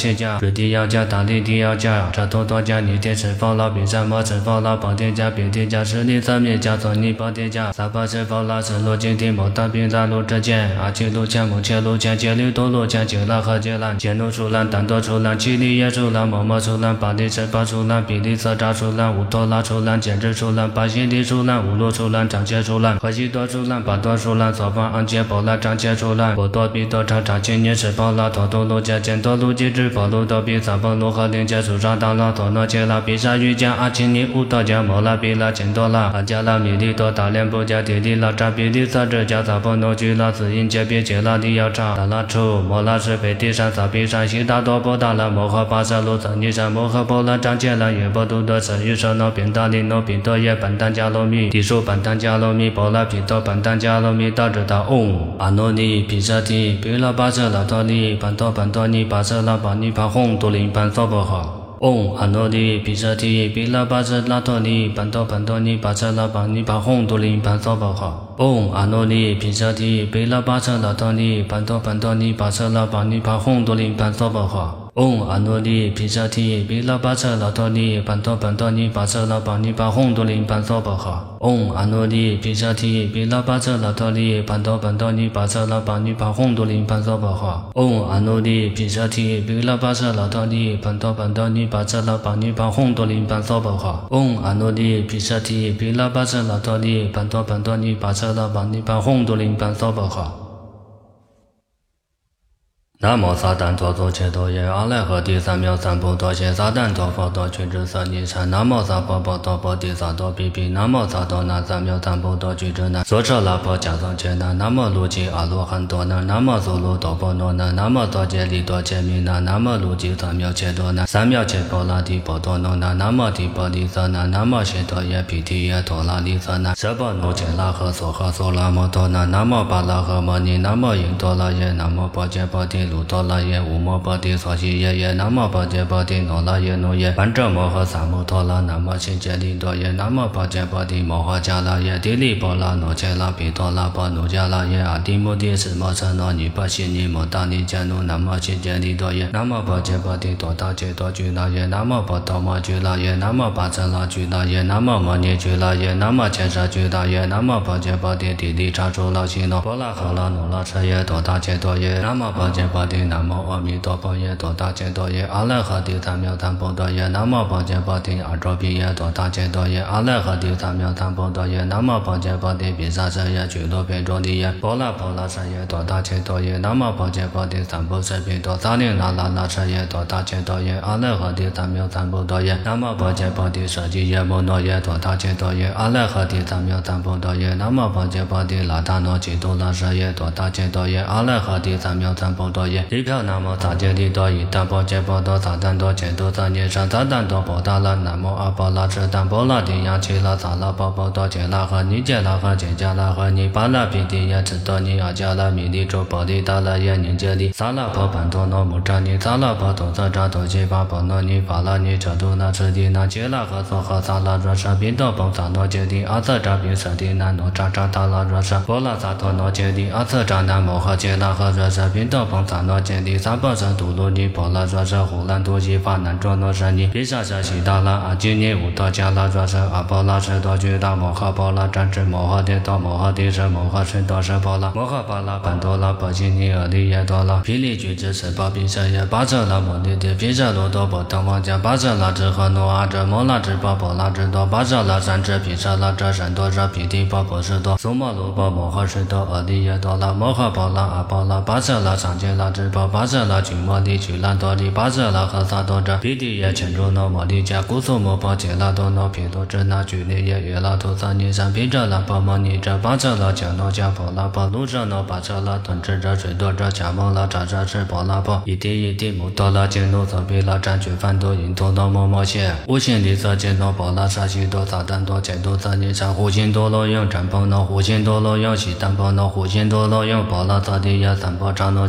地要加大力地要加，这多多加你天是否了比什么是否了保天加别天加实力三面加做你保天加三八是否了是路径地莫大兵在路之间阿七路前目前路前接力多路前接了和接烂前路出烂单多出烂七力也出烂默默出烂八力是八出烂比例色扎出烂五多拉出烂减脂出烂八心地出烂五路出烂张切出烂和西多出烂八多出烂左方按接波拉张切出烂波多比多长长青年是波拉多多路加减多路机制波路多比三波路和连接出上当了多诺切拉比沙瑜伽阿青尼乌多加摩拉比拉减多拉阿加拉米利多大连不加地利拉扎比利萨这加萨波诺居拉子因接别切拉地要扎达拉出摩拉是北地山萨比山西大多波达拉摩诃巴萨路藏尼山摩诃波拉张切拉也波多多神于舍诺宾达利诺宾多耶班丹加罗米地数班丹加罗米波拉比多班丹加罗米大指达嗡阿诺尼毗舍提毗拉巴舍拉多尼班多尼巴舍拉巴尼巴吽多林班娑婆诃嗡阿诺尼毗舍提毗拉巴舍拉多尼班多尼巴舍拉巴尼巴吽多林班娑婆诃嗡阿诺尼毗舍提毗拉巴舍拉多尼班多尼巴舍拉巴尼巴吽多林班娑婆诃嗡阿诺尼毗舍提毗拉巴舍拉多尼班多尼巴舍拉巴尼巴吽多林班娑婆诃嗡阿诺尼毗舍提毗拉巴舍拉多尼班多尼巴舍拉巴尼巴吽多林班娑婆诃嗡阿诺尼毗舍提毗拉巴舍拉多尼班多尼巴舍拉巴尼巴吽多林班娑婆诃嗡阿诺尼毗舍提毗拉巴舍拉多尼班多尼巴舍拉巴尼巴吽多林班娑婆诃南无撒旦多祖切多耶阿赖诃第三藐三菩提谢撒旦多佛多具智色尼禅南无萨婆婆多婆提萨多毗毗南无萨多那三藐三菩提具智南所彻拉婆迦桑切那南无卢吉阿罗汉多那南无苏卢多婆罗那南无多杰利多切弥那南无卢吉三藐切多那三藐切婆拉提婆多那南无提婆利色那南无谢多耶毗提耶多拉利色那舍婆奴切拉诃娑诃娑拉摩多那南无巴拉诃摩尼南无因多拉耶南无波揭波提卢多拉耶无摩波提娑悉耶耶南无波揭波提诺拉耶诺耶班遮摩诃萨摩陀拉南无悉揭利多耶南无波揭波提摩诃迦拉耶提利波拉诺切拉毗多拉波努迦拉耶阿提摩提斯摩诃那尼波悉尼摩达尼迦努南无悉揭利多耶南无波揭波提多达揭多居拉耶南无波多摩居拉耶南无巴遮拉居拉耶南无摩尼居拉耶南无切舍居拉耶南无波揭波提提利查出拉悉诺波拉诃拉努拉车耶多达揭多耶南无波揭波提南无阿弥陀佛耶多达揭多耶阿赖诃第三藐三菩提耶南无波揭波提阿周毗耶多达揭多耶阿赖诃第三藐三菩提耶南无波揭波提毗沙舍耶俱罗毗卓提耶波拉舍耶多达揭多耶南无波揭波提三菩萨毗多萨令那拉舍耶多达揭多耶阿赖诃第三藐三菩提耶南无波揭波提舍基耶摩诺耶多达揭多耶阿赖诃第三藐三菩提耶南无波揭波提拉达诺基多拉舍耶多达揭多耶阿赖诃第三藐三菩提耶地飘南无萨揭利多伊达波揭波多萨旦多揭多萨尼山萨旦多波达拉南无阿波拉遮旦波拉提亚奇拉萨拉波波多揭拉诃尼揭拉诃揭迦拉诃尼巴拉毗提耶智多尼阿迦拉弥利周波利达拉耶尼揭利萨拉婆班多诺姆扎尼萨拉婆多萨扎多西巴波诺尼法拉尼遮多那遮提那揭拉诃娑诃萨拉若舍宾多波萨诺揭提阿瑟扎宾舍提那诺扎扎达拉若舍波拉萨多诺揭提阿瑟扎南摩诃揭拉诃若舍宾多波萨诺揭提萨波舍杜卢尼波拉若舍呼兰多西法南卓诺舍尼毗沙舍悉达拉阿基尼乌多迦拉若舍阿波拉舍多居大摩诃波拉占智摩诃帝多摩诃帝舍摩诃舍多舍波拉摩诃巴拉班多拉波悉尼阿利耶多拉毗利居智舍波毗舍耶巴舍拉摩尼帝毗舍罗多波当王迦巴舍拉智诃诺阿遮摩拉智波波拉智多巴舍拉三智毗舍拉遮善多舍毗提波波舍多苏摩罗波摩诃舍多阿利耶多拉摩诃波拉阿波拉巴舍拉上揭拉智波巴舍拉居摩利居兰多利巴舍拉诃萨多遮毗提耶全诸诺摩利迦古苏摩波揭拉多诺毗多遮那居利耶耶拉图萨尼山毗遮拉波摩尼遮巴舍拉迦诺迦波拉波卢舍诺巴舍拉顿智遮水多遮迦摩拉扎扎智波拉波一地摩多拉揭努色毗拉占据梵多因多诺摩摩谢无心利色揭诺波拉沙悉多萨旦多揭多萨尼山护心多罗用占波诺护心多罗用悉旦波诺护心多罗用波拉萨提耶三波扎诺揭拉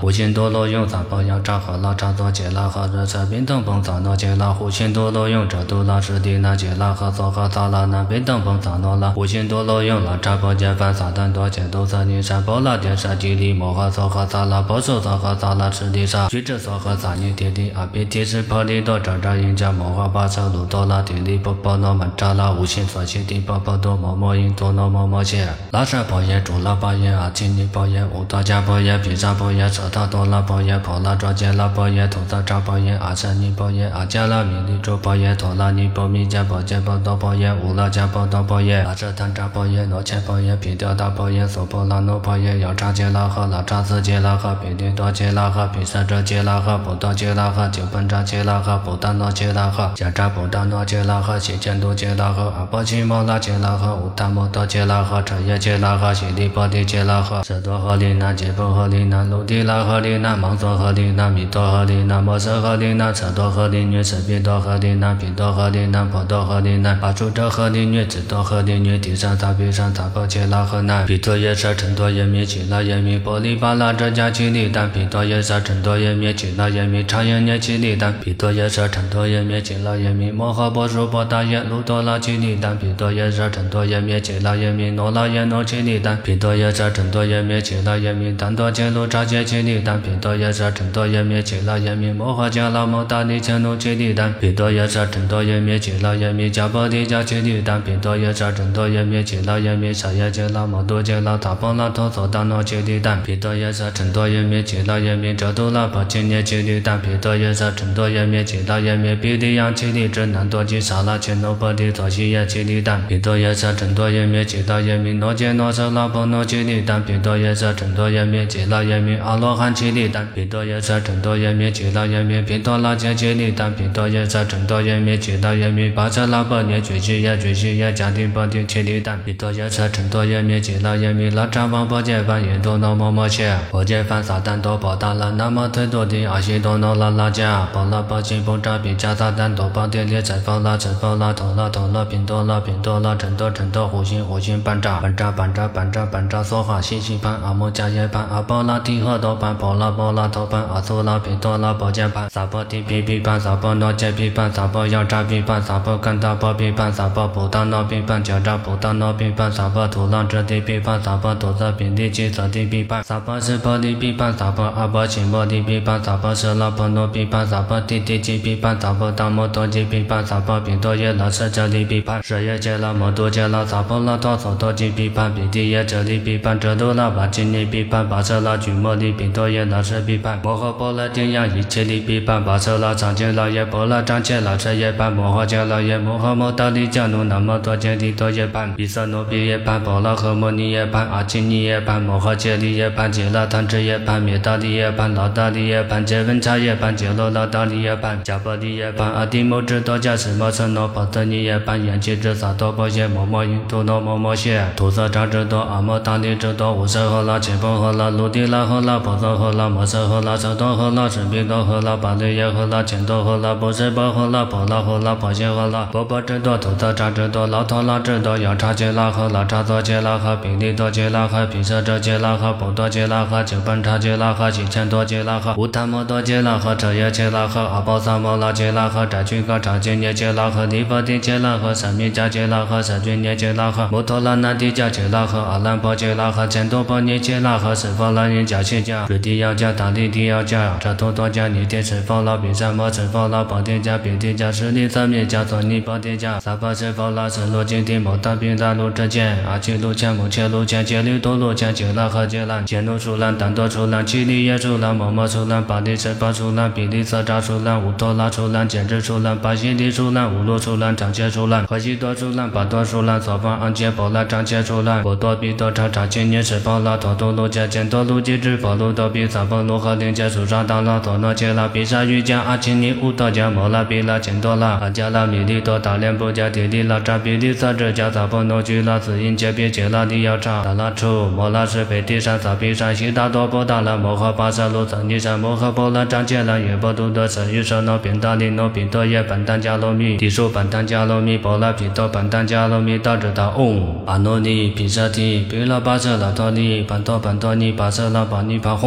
无心多罗用萨婆扬扎哈拉扎佐杰拉哈热车宾等崩萨诺杰拉无心多罗用这杜拉什蒂那杰拉哈索哈萨拉那宾等崩萨诺拉无心多罗用拉扎婆杰凡萨丹多杰都萨尼山波拉电沙吉利摩哈索哈萨拉波手索哈萨拉吃地沙举着索哈萨尼铁地阿比提是婆里多扎扎因加摩哈巴车鲁多拉地里波波诺曼扎拉无心索西地波波多摩摩因多诺摩摩谢拉沙婆耶主拉巴耶阿金尼婆耶乌多加婆耶毗沙婆耶舍他多拉婆耶婆拉卓杰拉婆耶土萨扎婆耶阿舍尼婆耶阿加拉米利卓婆耶陀拉尼婆米加婆杰婆多婆耶乌拉加婆多婆耶阿舍坦扎婆耶罗切婆耶毗吊达婆耶索婆拉诺婆耶要扎杰拉赫拉扎斯杰拉赫毗利多杰拉赫毗舍遮杰拉赫布多杰拉赫九本扎杰拉赫布达诺杰拉赫加扎布达诺杰拉赫西坚都杰拉赫阿波奇摩拉杰拉赫乌达摩多杰拉赫彻耶杰拉赫西利波地杰拉赫舍多赫利那杰波赫利那鲁地拉赫利那芒索赫利那米多赫利那摩舍赫利那彻多赫利女舍比多赫利那比多赫利那婆多赫利那巴楚遮赫利女智多赫利女地上萨比上萨波杰拉赫那比多耶舍陈多耶米吉拉耶米波利巴拉遮加奇利丹比多耶舍陈多耶米吉拉耶米长耶涅奇利丹比多耶舍陈多耶米吉拉耶米摩诃波舒波达耶鲁多拉奇利丹比多耶舍陈多耶米吉拉耶米诺拉耶诺奇利丹比多耶舍陈多耶米吉拉耶米丹多杰鲁扎杰奇利丹比多耶舍陈多耶米吉拉耶米摩诃迦拉摩达利切努奇利丹比多耶舍陈多耶米吉拉耶米加波利加奇利丹比多耶舍陈多耶米吉拉耶米舍耶杰拉摩多杰拉塔波拉托索达诺奇利丹比多耶舍陈多耶米吉拉耶米遮杜拉波吉涅奇利丹比多耶舍陈多耶米吉拉耶米比利扬奇利支南多吉沙拉切诺波利佐西耶奇利丹比多耶舍陈多耶米吉拉耶米诺杰诺舍拉波诺奇利丹比多耶舍陈多耶米吉拉耶米阿罗汉奇利丹比多耶舍陈多耶米吉拉耶米比多拉杰奇利丹比多耶舍陈多耶米吉拉耶米巴舍拉波涅举西耶加丁波地奇利丹比多耶舍陈多耶米吉拉耶米拉扎王波杰凡耶多诺摩摩谢波杰凡萨丹多波达拉那么推多地阿西多诺拉拉加波拉波吉波扎比加萨丹多波地列采佛拉采佛拉陀拉宾多拉陈多呼心班扎梭哈西西班阿摩加耶班阿波拉提诃多班波拉多班阿苏拉比多拉波杰班萨波提比比班萨波诺杰比班萨波要扎比班萨波干达波比班萨波布达诺比班加扎布达诺比班萨波土浪遮地比班萨波土色比利基色地比班萨波是波利比班萨波阿波奇摩利比班萨波是拉波诺比班萨波地基比班萨波达摩多吉比班萨波比多耶拉舍遮利比班舍耶杰拉摩多杰拉萨波拉多索多吉比班比地耶遮利比班遮多拉巴吉尼比班巴舍拉举摩利比多耶拉舍比班摩诃波拉丁扬一切利比班巴舍拉长杰拉耶波拉长杰拉舍耶班摩诃迦拉耶摩诃摩达利迦努那么多杰利多耶班比萨诺比耶班波拉诃摩尼耶班阿吉尼耶班摩诃杰利耶班杰拉坦智耶班灭达利耶班拉达利耶班杰文查耶班杰罗拉达利耶班加波利耶班阿迪摩智多加什摩僧诺波特尼耶班延吉智萨多波耶摩摩因多诺摩摩谢土色扎智多阿摩达利智多无色诃拉切波诃拉卢迪拉诃拉波色诃拉摩色诃拉舍多诃拉舍比多诃拉巴利耶诃拉钱多诃拉波舍波诃拉波拉诃拉波谢诃拉波波智多土色扎智多拉陀拉智多要扎杰拉诃拉扎佐杰拉诃比利多杰拉诃毗舍遮杰拉诃波多杰拉诃九本扎杰拉诃西钱多杰拉诃乌塔摩多杰拉诃彻耶杰拉诃阿波萨摩拉杰拉诃扎居嘎扎杰涅杰拉诃利波地杰拉诃萨米加杰拉诃舍居涅杰拉诃摩托拉那地加杰拉诃阿兰波杰拉诃钱多波涅杰拉诃舍佛拉因加西加瑞地要加达利地要加扎多多加尼地舍佛拉比萨摩舍佛拉波地加比地加舍利萨米加索尼波地加萨巴舍佛拉舍罗金地摩达比达卢遮见阿奇卢钱摩切卢钱杰利多卢钱杰拉诃杰兰钱努舒兰丹多舒兰奇利耶舒兰摩摩舒兰巴利舍巴舒兰比利萨扎舒兰乌多拉舒兰简直舒兰巴西利舒兰乌鲁舒兰长切舒兰和西多舒兰巴多舒兰索方安杰波拉长切舒兰波多比多查查千年舍波拉多多卢加钱多卢吉之波卢多比萨波卢和林加舒沙达拉多诺切拉比沙瑜加阿奇尼乌多加摩拉比拉钱多拉阿加拉米利多达连布加迪利拉扎比利萨智加萨波诺居拉子因杰比杰拉利要查达拉处摩拉是北地山萨比山西达多波达拉摩诃巴萨卢萨尼山摩诃波拉张杰拉耶波杜多舍于舍诺宾达利诺宾多耶班丹加罗米地数班丹加罗米波拉比多班丹加罗米达智达嗡阿诺尼毗舍提比拉巴舍拉托尼班多尼巴舍拉巴尼巴吽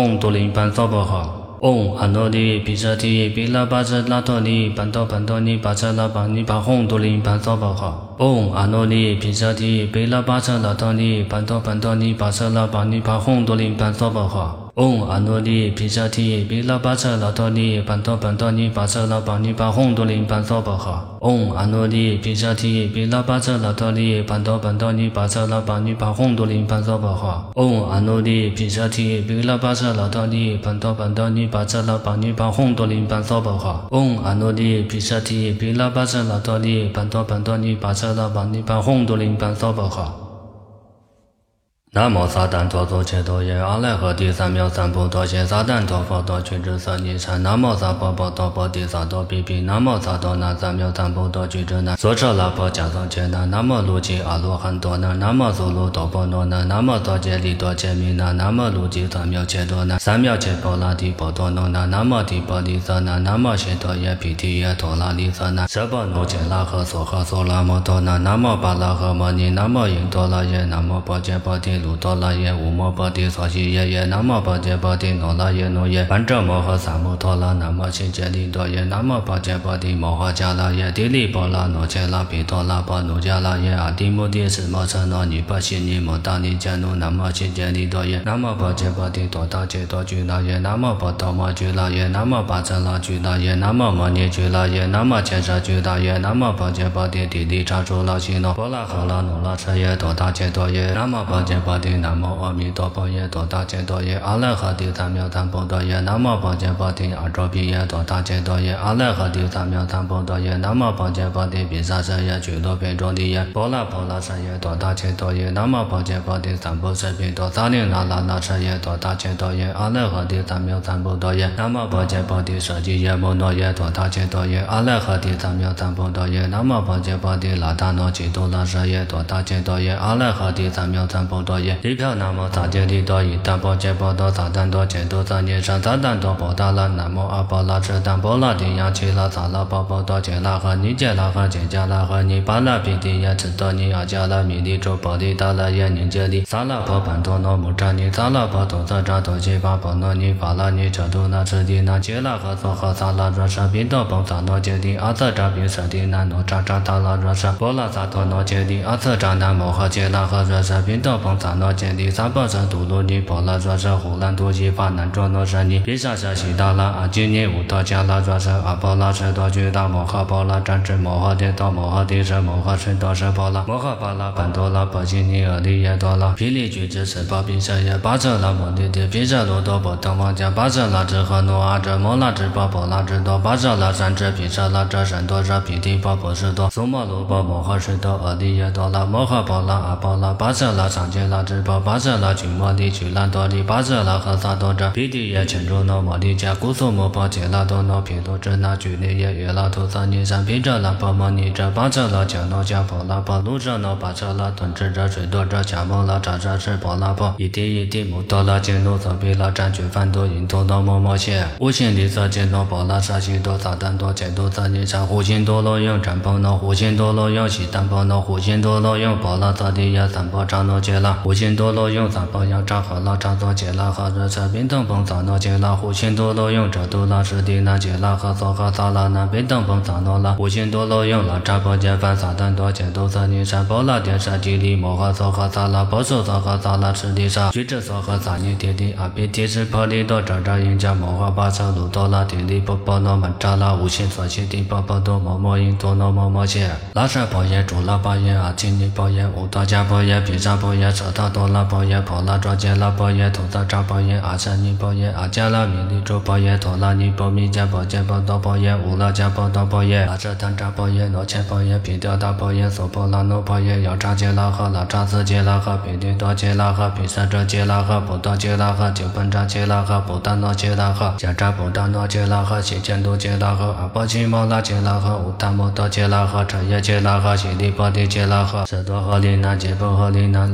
吽多林班娑婆诃。嗡阿耨利毗舍提毗勒巴遮那陀尼班多班多尼巴遮那巴尼巴吽多林班娑婆诃。嗡阿耨利毗舍提毗勒巴遮那陀尼班多班多尼巴遮那巴尼巴吽多林班娑婆诃。嗡阿耨利毗舍提毗勒巴遮那陀尼班多班多尼巴遮那巴尼巴吽多林班娑婆诃。嗡阿耨利毗舍提毗勒巴遮那陀尼班多班多尼巴遮那巴尼巴吽多林班娑婆诃。嗡阿耨利毗舍提毗勒巴遮那陀尼班多班多尼巴遮那巴尼巴吽多林班娑婆诃。嗡阿耨利毗舍提毗勒巴遮那陀尼班多班多尼巴遮那巴尼巴吽多林班娑婆诃。南无撒旦多祖切多耶阿赖诃第三藐三菩提谢撒旦多佛多具智色尼禅南无萨婆诃多婆提萨多比比南无萨多那三藐三菩提具智南所彻拉婆迦僧切那南无卢吉阿罗汉多那南无苏卢多婆罗那南无多杰利多杰弥那南无卢吉三藐切多那三藐切婆拉提婆多那南无提婆利色那南无悉多耶毗提耶陀拉利色那舍婆奴揭拉诃娑诃娑拉摩多那南无巴拉诃摩尼南无因多拉耶南无波揭波提卢多拉耶无摩波提娑悉耶耶南无波揭波提诺拉耶诺耶班遮摩诃萨摩陀拉南无悉揭利多耶南无波揭波提摩诃迦拉耶提利波拉诺揭拉毗陀拉波努迦拉耶阿提摩提斯摩诃那尼波悉尼摩达尼迦努南无悉揭利多耶南无波揭波提多达揭多居拉耶南无波多摩居拉耶南无巴遮拉居拉耶南无摩尼居拉耶南无切舍居拉耶南无波揭波提提利查出拉悉诺波拉诃拉努拉车耶多达揭多耶南无波揭波提南无阿弥陀佛耶多达揭多耶阿赖诃第三藐三菩提耶南无波揭波提阿周毗耶多达揭多耶阿赖诃第三藐三菩提耶南无波揭波提毗沙舍耶俱罗毗众提耶波拉波拉舍耶多达揭多耶南无波揭波提三菩萨毗多萨利那拉那舍耶多达揭多耶阿赖诃第三藐三菩提耶南无波揭波提舍基耶摩那耶多达揭多耶阿赖诃第三藐三菩提耶南无波揭波提拉达那基多拉舍耶多达揭多耶阿赖诃第三藐三菩提耶利飘南无萨揭利多伊达波揭波多萨旦多揭多萨尼山萨旦多波达拉南无阿波拉遮旦波拉提亚奇拉萨拉波波多揭拉诃尼揭拉诃揭迦拉诃尼巴拉毗提耶智多尼阿迦拉弥利周波利达拉耶尼揭利萨拉波班多诺姆扎尼萨拉波多萨扎多西巴波诺尼法拉尼遮多那遮提那揭拉诃娑诃萨拉若舍毗多波萨诺揭提阿瑟扎毗舍提那诺扎扎达拉若舍波拉萨多诺揭提阿瑟扎那摩诃揭拉诃若舍毗多波萨诺揭提萨波舍杜罗尼波拉若舍呼兰多西法南卓诺舍尼毗沙舍悉达拉阿基尼乌多迦拉若舍阿波拉舍多居达摩诃波拉占智摩诃提多摩诃提舍摩诃舍多舍波拉摩诃巴拉班多拉波悉尼阿利耶多拉毗利居智舍波毗舍耶巴遮拉摩尼提毗舍罗多波登王迦巴遮拉智诃诺阿遮摩拉智波波拉智多巴遮拉三智毗舍拉遮神多舍毗提波波士多苏摩罗波摩诃士多阿利耶多拉摩诃波拉阿波拉巴遮拉上揭拉智波巴遮拉居摩利居兰多利巴遮拉诃萨多遮毗提耶乾珠诺摩利迦古苏摩波揭拉多诺毗卢遮那居利耶耶拉图萨尼山毗遮拉波摩尼遮巴遮拉迦诺迦波拉波卢遮诺巴遮拉顿智遮水多遮迦摩拉扎扎智波拉波伊提伊提木多拉揭努色毗拉占据梵多因多诺摩摩切无心利色揭诺波拉沙悉多萨旦多揭多萨尼山护心多罗用占波诺护心多罗用悉旦波诺护心多罗用波拉萨提耶三波扎诺揭拉护心多罗用三波yang扎诃拉扎多揭拉诃热舍宾腾蓬萨诺揭拉护心多罗用遮多拉舍提那揭拉诃娑诃萨拉那宾腾蓬萨诺拉护心多罗用拉扎波揭梵萨旦多揭多萨尼山波拉颠舍提利摩诃娑诃萨拉波娑娑诃萨拉持提沙居智娑诃萨尼提提阿毗提是婆利多扎扎因迦摩诃巴舍卢多拉提利波波诺曼扎拉无心所悉提波波多摩摩因多诺摩摩切拉舍波耶主拉波耶阿基尼波耶乌多迦波耶毗沙波耶舍他多拉波耶婆拉卓揭拉波耶图萨扎波耶阿舍尼波耶阿迦拉弥利周波耶陀拉尼波弥迦波揭波多波耶乌拉迦波多波耶阿舍坦扎波耶诺切波耶毗吊达波耶娑婆拉诺波耶要扎揭拉诃拉扎斯揭拉诃毗提多揭拉诃毗舍遮揭拉诃波多揭拉诃九本扎揭拉诃波达诺揭拉诃迦扎波达诺揭拉诃悉犍多揭拉诃阿波奇摩拉揭拉诃乌达摩多揭拉诃彻耶揭拉诃悉利波提揭拉诃舍多诃利那揭波诃利那卢提拉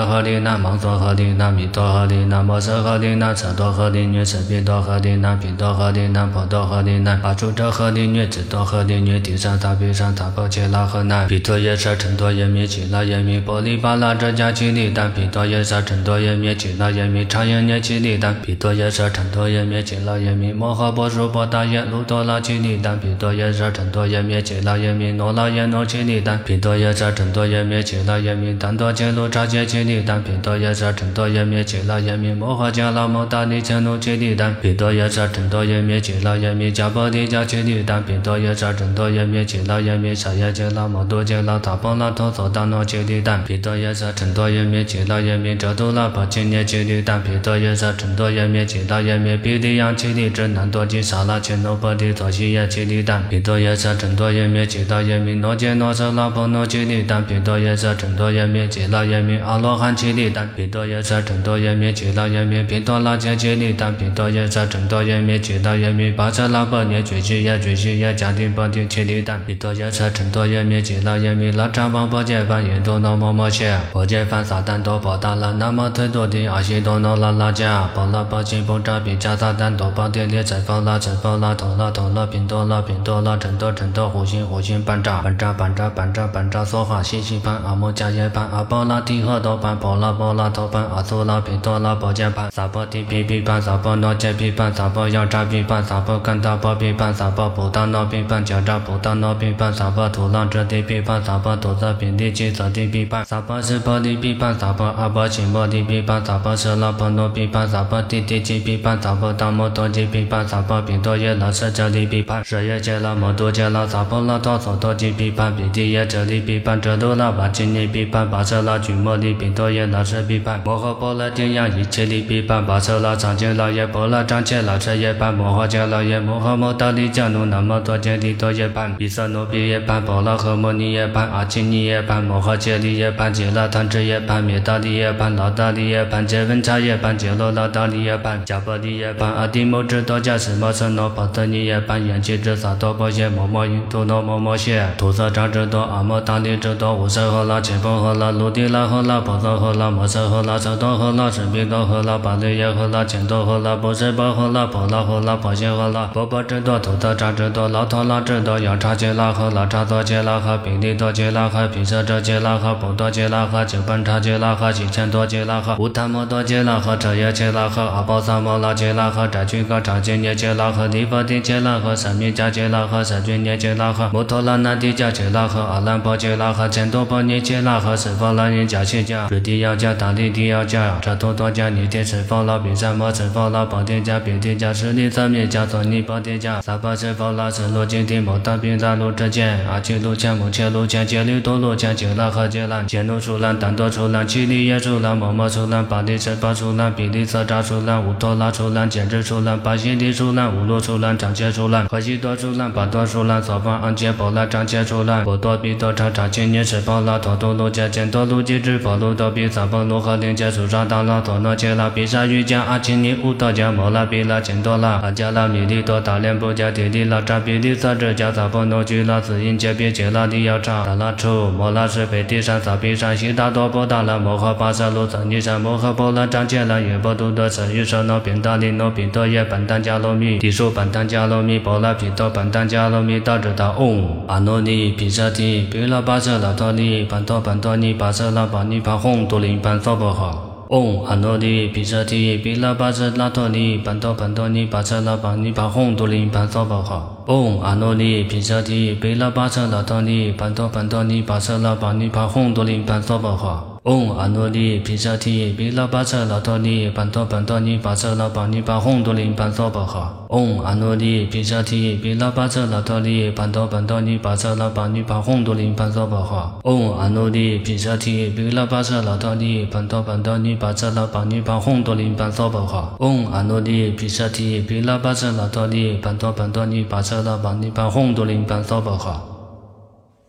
拉合利那芒梭合利那弥多合利那摩诃合利那舍多合利女舍毗多合利那毗多合利那婆多合利那阿住者合利女智多合利女地上大毗上大波切拉合那毗多耶舍成多耶弥耆拉耶弥波利巴拉遮迦耆利丹毗多耶舍成多耶弥耆拉耶弥长耶涅耆利丹毗多耶舍成多耶弥耆拉耶弥摩诃波输波达耶卢多拉耆利丹毗多耶舍成多耶弥耆拉耶弥诺拉耶诺耆利丹毗多耶舍成多耶弥耆拉耶弥丹多耆卢扎耆耆利丹毗多耶舍成多耶弥耆拉耶弥摩诃迦拉摩达利耆努耆利丹毗多耶舍成多耶弥耆拉耶弥迦波利迦耆利丹毗多耶舍成多耶弥耆拉耶弥舍耶耆拉摩多耆拉达波拉陀娑达诺耆利丹毗多耶舍成多耶弥耆拉耶弥遮度拉波耆涅耆利丹毗多耶舍成多耶弥耆拉耶弥毗利央耆利支南多吉沙拉耆努波提佐西耶耆利丹毗多耶舍成多耶弥耆拉耶弥诺揭诺舍拉波诺耆利丹毗多耶舍成多耶弥耆拉耶弥阿罗汉耆利丹毗多耶舍成多耶弥耆拉耶弥毗多拉揭耆利丹毗多耶舍成多耶弥耆拉耶弥巴舍拉波涅觉西耶迦提波提耆利丹毗多耶舍成多耶弥耆拉耶弥拉扎邦波揭梵耶多那摩摩谢波揭梵萨旦多波达拉那摩推多提阿悉多那拉拉迦波拉波揭波扎比迦萨旦多波提列财佛拉财佛拉陀拉宾多拉成多呼心班扎梭哈西西班阿摩迦耶班阿波拉提诃多班波拉多班阿苏拉毗多拉波揭班萨波提毗毗班萨波那揭毗班萨波央扎毗班萨波干达波毗班萨波布达那毗班迦扎布达那毗班萨波图浪遮提毗班萨波图萨宾利基萨提毗班萨波是波利毗班萨波阿波悉摩利毗班萨波舍拉波那毗班萨波提提基毗班萨波达摩多基毗班萨波毗多耶拉舍迦利毗班舍耶迦拉摩多迦拉萨波拉多娑多基毗班毗提耶遮利毗班遮多拉巴基尼毗班巴舍拉居摩利毗多耶拉舍毗班摩诃波罗提央一切利毗班巴舍拉长揭拉耶波拉长揭拉舍耶班摩诃迦拉耶摩诃摩达利迦努那摩多揭利多耶班毗舍奴毗耶班波拉诃摩尼耶班阿基尼耶班摩诃揭利耶班揭拉贪支耶班灭达利耶班拉达利耶班揭文察耶班揭罗拉达利耶班迦波利耶班阿提摩支多迦什摩舍那波特尼耶班延吉支萨多波耶摩摩因图那摩摩谢图萨扎支多阿摩达利支多无舍诃拉前波诃拉卢提拉诃拉波萨诃拉摩舍诃拉舍多诃拉舍毗多诃拉巴利耶诃拉前多诃拉波舍波诃拉波拉诃拉波谢诃拉波波支多图萨扎支多拉陀拉支多央察揭拉诃拉扎多揭拉诃毗利多揭拉诃毗舍遮揭拉诃波多揭拉诃九班察揭拉诃悉前多揭拉诃无他摩多揭拉诃遮耶揭拉诃阿波萨摩拉揭拉诃扎居嘎扎揭涅揭拉诃利波提揭拉诃三弥迦揭拉诃三居涅揭拉诃摩托拉那提迦揭拉诃阿兰波揭拉诃前多波涅揭拉诃十佛拉尼迦悉迦瑞提要迦达利提要迦扎多多迦尼提十佛拉比萨摩十佛拉波提迦比提迦十利三弥迦索尼波提迦萨巴十佛拉十罗揭提摩达比萨卢遮见阿耆卢迦摩切卢迦揭利多卢迦揭拉诃揭兰揭努舒兰丹多舒兰七利耶舒兰摩摩舒兰巴利十巴舒兰比利色扎舒兰乌托拉舒兰简直舒兰巴西利舒兰乌罗舒兰长切舒兰荷西多舒兰巴多舒兰索方安切波拉长切舒兰波多比多查查千年十波拉陀多卢迦见多卢基支波卢多比萨波卢和林迦苏沙达拉陀那切拉比沙瑜迦阿奇尼乌多迦摩拉比拉千多拉阿迦拉米利多达连布迦提利拉扎比利萨遮迦萨波诺居拉斯因揭比揭拉利要查达拉处摩拉是贝提山萨比山悉达多波达拉摩诃巴萨卢萨尼山摩诃波拉长切拉耶波多多舍于舍那宾达利诺宾多耶班丹迦罗密地数班丹迦罗密波拉毗多班丹迦罗密达支达嗡阿耨尼毗舍提毗拉巴舍拉陀尼班多尼巴舍拉巴尼巴吽多林班娑婆诃嗡阿耨尼毗舍提毗拉巴舍拉陀尼班多尼巴舍拉巴尼巴吽多林班娑婆诃嗡阿耨尼毗舍提毗拉巴舍拉陀尼班多尼巴舍拉巴尼巴吽多林班娑婆诃嗡阿耨尼毗舍提毗拉巴舍拉陀尼班多尼巴舍拉巴尼巴吽多林班娑婆诃嗡阿耨尼毗舍提毗拉巴舍拉陀尼班多尼巴舍拉巴尼巴吽多林班娑婆诃嗡阿耨尼毗舍提毗拉巴舍拉陀尼班多尼巴舍拉巴尼巴吽多林班娑婆诃嗡阿耨尼毗舍提毗拉巴舍拉陀尼班多尼巴舍拉巴尼巴吽多林班娑婆诃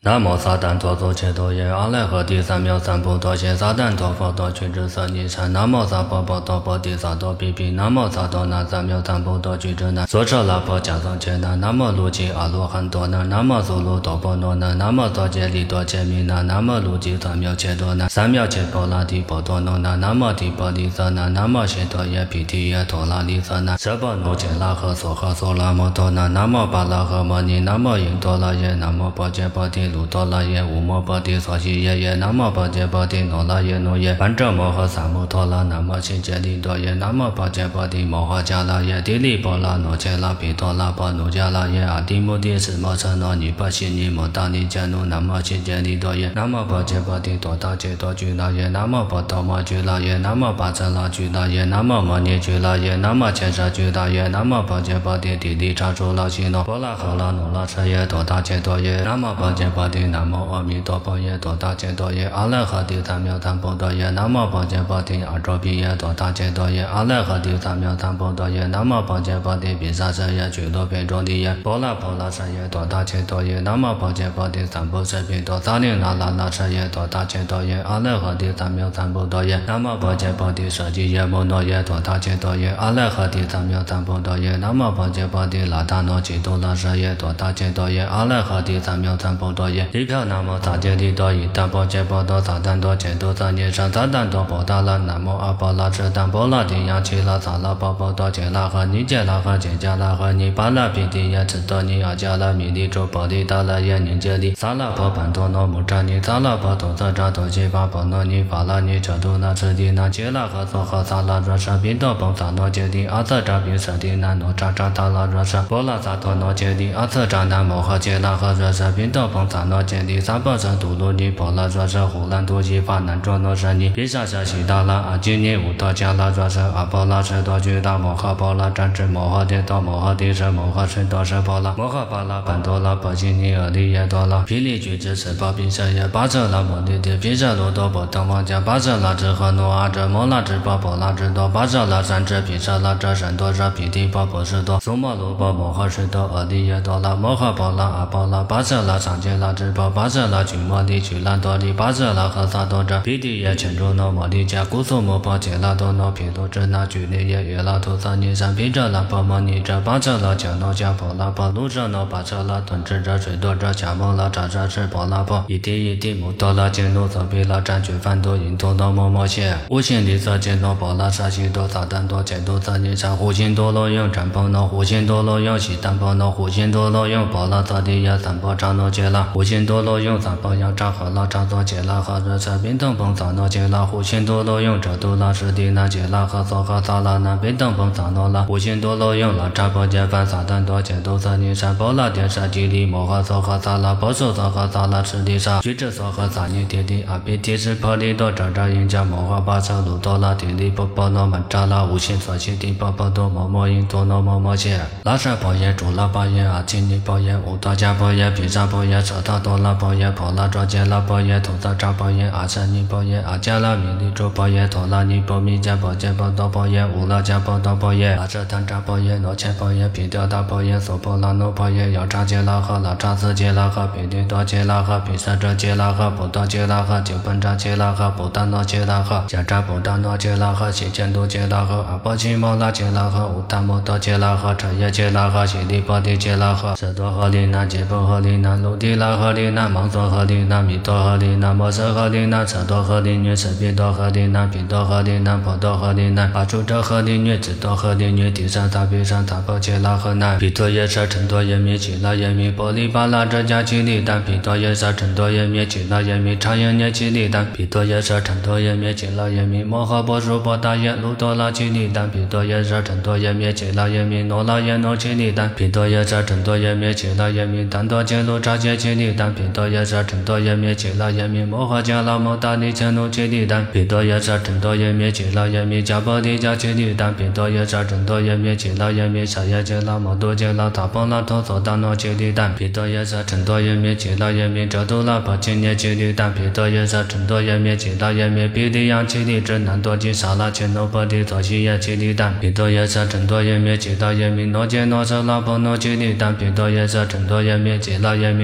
南无撒旦陀罗伽多耶阿赖诃帝三藐三菩提耶撒旦陀佛陀俱胝舍尼禅南无萨婆诃多婆提萨埵比比南无萨多那三藐三菩提俱胝那娑舍那婆迦桑伽那南无卢吉阿罗汉多那南无苏卢多婆罗那南无多杰利多杰弥那南无卢吉三藐伽多那三藐伽婆拉提婆多那南无提婆利萨那南无悉多耶毗提耶陀拉利萨那舍婆奴伽拉诃娑诃娑拉摩多那南无巴拉诃摩尼南无因陀罗耶南无波揭波提卢多拉耶无摩波提娑悉耶耶南无波揭波提诺拉耶诺耶般遮摩诃萨摩陀罗南无悉揭利多耶南无波揭波提摩诃迦拉耶提利波拉诺揭拉毗陀拉波奴迦拉耶阿提摩提斯摩诃那尼波悉尼摩达尼迦努南无悉揭利多耶南无波揭波提多达揭多居拉耶南无波多摩居拉耶南无巴遮拉居拉耶南无摩尼居拉耶南无迦沙居拉耶南无波揭波提提利查诸拉悉诺波拉诃拉努拉车耶多达揭多耶南无波揭波提南无阿弥陀佛耶多达揭多耶阿赖诃帝三藐三菩提耶南无波揭波提阿周毗耶多达揭多耶阿赖诃帝三藐三菩提耶南无波揭波提毗沙遮耶俱罗毗周利耶波拉波拉舍耶多达揭多耶南无波揭波提三菩提毗多萨利那拉那舍耶多达揭多耶阿赖诃帝三藐三菩提耶南无波揭波提舍基耶摩诺耶多达揭多耶阿赖诃帝三藐三菩提耶南无波揭波提拉达诺基多拉舍耶多达揭多耶阿赖诃帝三藐三菩提耶利飘南无萨揭利多伊达波揭波多萨旦多揭多萨尼山萨旦多波达拉南无阿波拉遮旦波拉提央耆拉萨拉波波多揭拉诃尼揭拉诃揭迦拉诃尼巴拉毗提耶智多尼阿迦拉弥利周波利达拉耶尼揭利萨拉波班多诺姆扎尼萨拉波多萨扎多揭巴波诺尼法拉尼遮多那遮提那揭拉诃娑诃萨拉若舍宾多波萨诺揭利阿瑟扎宾舍提那诺扎扎达拉若舍波拉萨多诺揭利阿瑟扎那摩诃揭拉诃若舍宾多波萨诺揭利萨波舍杜卢尼波拉若舍呼兰多基法南卓诺舍尼毗沙舍悉达拉阿基尼乌多迦拉若舍阿波拉舍多居大摩诃波拉占智摩诃帝多摩诃帝舍摩诃舍多舍波拉摩诃巴拉班多拉波基尼阿利耶多拉毗利居之舍波毗舍耶巴舍拉摩尼帝毗舍罗多波登王迦巴舍拉智诃诺阿遮摩拉智波波拉智多巴舍拉三智毗舍拉遮神多舍毗提波波士多苏摩罗波摩诃士多阿利耶多拉摩诃波拉阿波拉巴舍拉上揭拉智波巴舍拉居摩利居兰多利巴舍拉诃萨多遮毗提耶全诸诺摩利迦古苏摩波揭拉多诺毗卢遮那居利耶耶拉图萨尼山毗遮拉波摩尼遮巴舍拉迦诺迦波拉波卢遮诺巴舍拉顿智遮水多遮迦摩拉扎扎智波拉波伊提摩多拉揭努色毗拉占据梵多因多诺摩摩谢无心利色揭诺波拉沙悉多萨旦多揭多萨尼山护心多罗用占波诺护心多罗用悉旦波诺护心多罗用波拉萨提耶三波扎诺揭拉护心多罗用三波央扎诃拉扎多揭拉诃热舍宾腾波萨诺揭拉护心多罗用遮多拉舍提那揭拉诃娑诃萨拉那宾腾波萨诺拉护心多罗用拉扎波揭梵萨旦多揭多萨尼山波拉颠舍基利摩诃娑诃萨拉波娑娑诃萨拉舍利沙居智娑诃萨尼提提阿毗提斯婆利多扎扎因迦摩诃巴舍卢多拉提利波波诺曼扎拉无心所悉提波波多摩摩因多诺摩摩谢拉舍波耶主拉波耶阿基尼波耶乌多迦波耶毗沙波耶舍他多拉波耶婆拉卓揭拉波耶图萨扎波耶阿舍尼波耶阿迦拉弥利周波耶陀拉尼波弥迦波揭波多波耶乌拉迦波多波耶阿舍坦扎波耶诺切波耶毗吊达波耶娑婆拉诺波耶要扎揭拉诃拉扎斯揭拉诃毗提多揭拉诃毗舍遮揭拉诃波多揭拉诃九本扎揭拉诃波达诺揭拉诃迦扎波达诺揭拉诃悉犍多揭拉诃阿波奇摩拉揭拉诃乌达摩多揭拉诃彻耶揭拉诃悉利波提揭拉诃舍多诃利那揭波诃利那卢提拉诃利那芒梭诃利那弥多诃利那摩舍诃利那舍多诃利女舍毗多诃利那毗多诃利那波多诃利那阿主遮诃利女智多诃利女提山塔毗山塔波揭拉诃那毗多耶舍陈多耶弥耆拉耶弥波利巴拉遮迦耆利丹毗多耶舍陈多耶弥耆拉耶弥常耶涅耆利丹毗多耶舍陈多耶弥耆拉耶弥摩诃波输波达耶卢多拉耆利丹毗多耶舍陈多耶弥耆拉耶弥诺拉耶诺耆利丹毗多耶舍陈多耶弥耆拉耶弥丹多揭卢扎揭耆利丹毗多耶舍陈多耶弥耆拉耶弥摩诃迦拉摩达利揭努耆利丹毗多耶舍陈多耶弥耆拉耶弥迦波利迦耆利丹毗多耶舍陈多耶弥耆拉耶弥舍耶揭拉摩多揭拉达波拉陀娑达诺耆利丹毗多耶舍陈多耶弥耆拉耶弥遮多拉波揭涅耆利丹毗多耶舍陈多耶弥耆拉耶弥毗利央耆利支南多吉沙拉揭诺波提娑悉耶耆利丹毗多耶舍陈多耶弥耆拉耶弥诺揭诺舍拉波诺耆利丹毗多耶舍陈多耶弥耆拉耶弥阿罗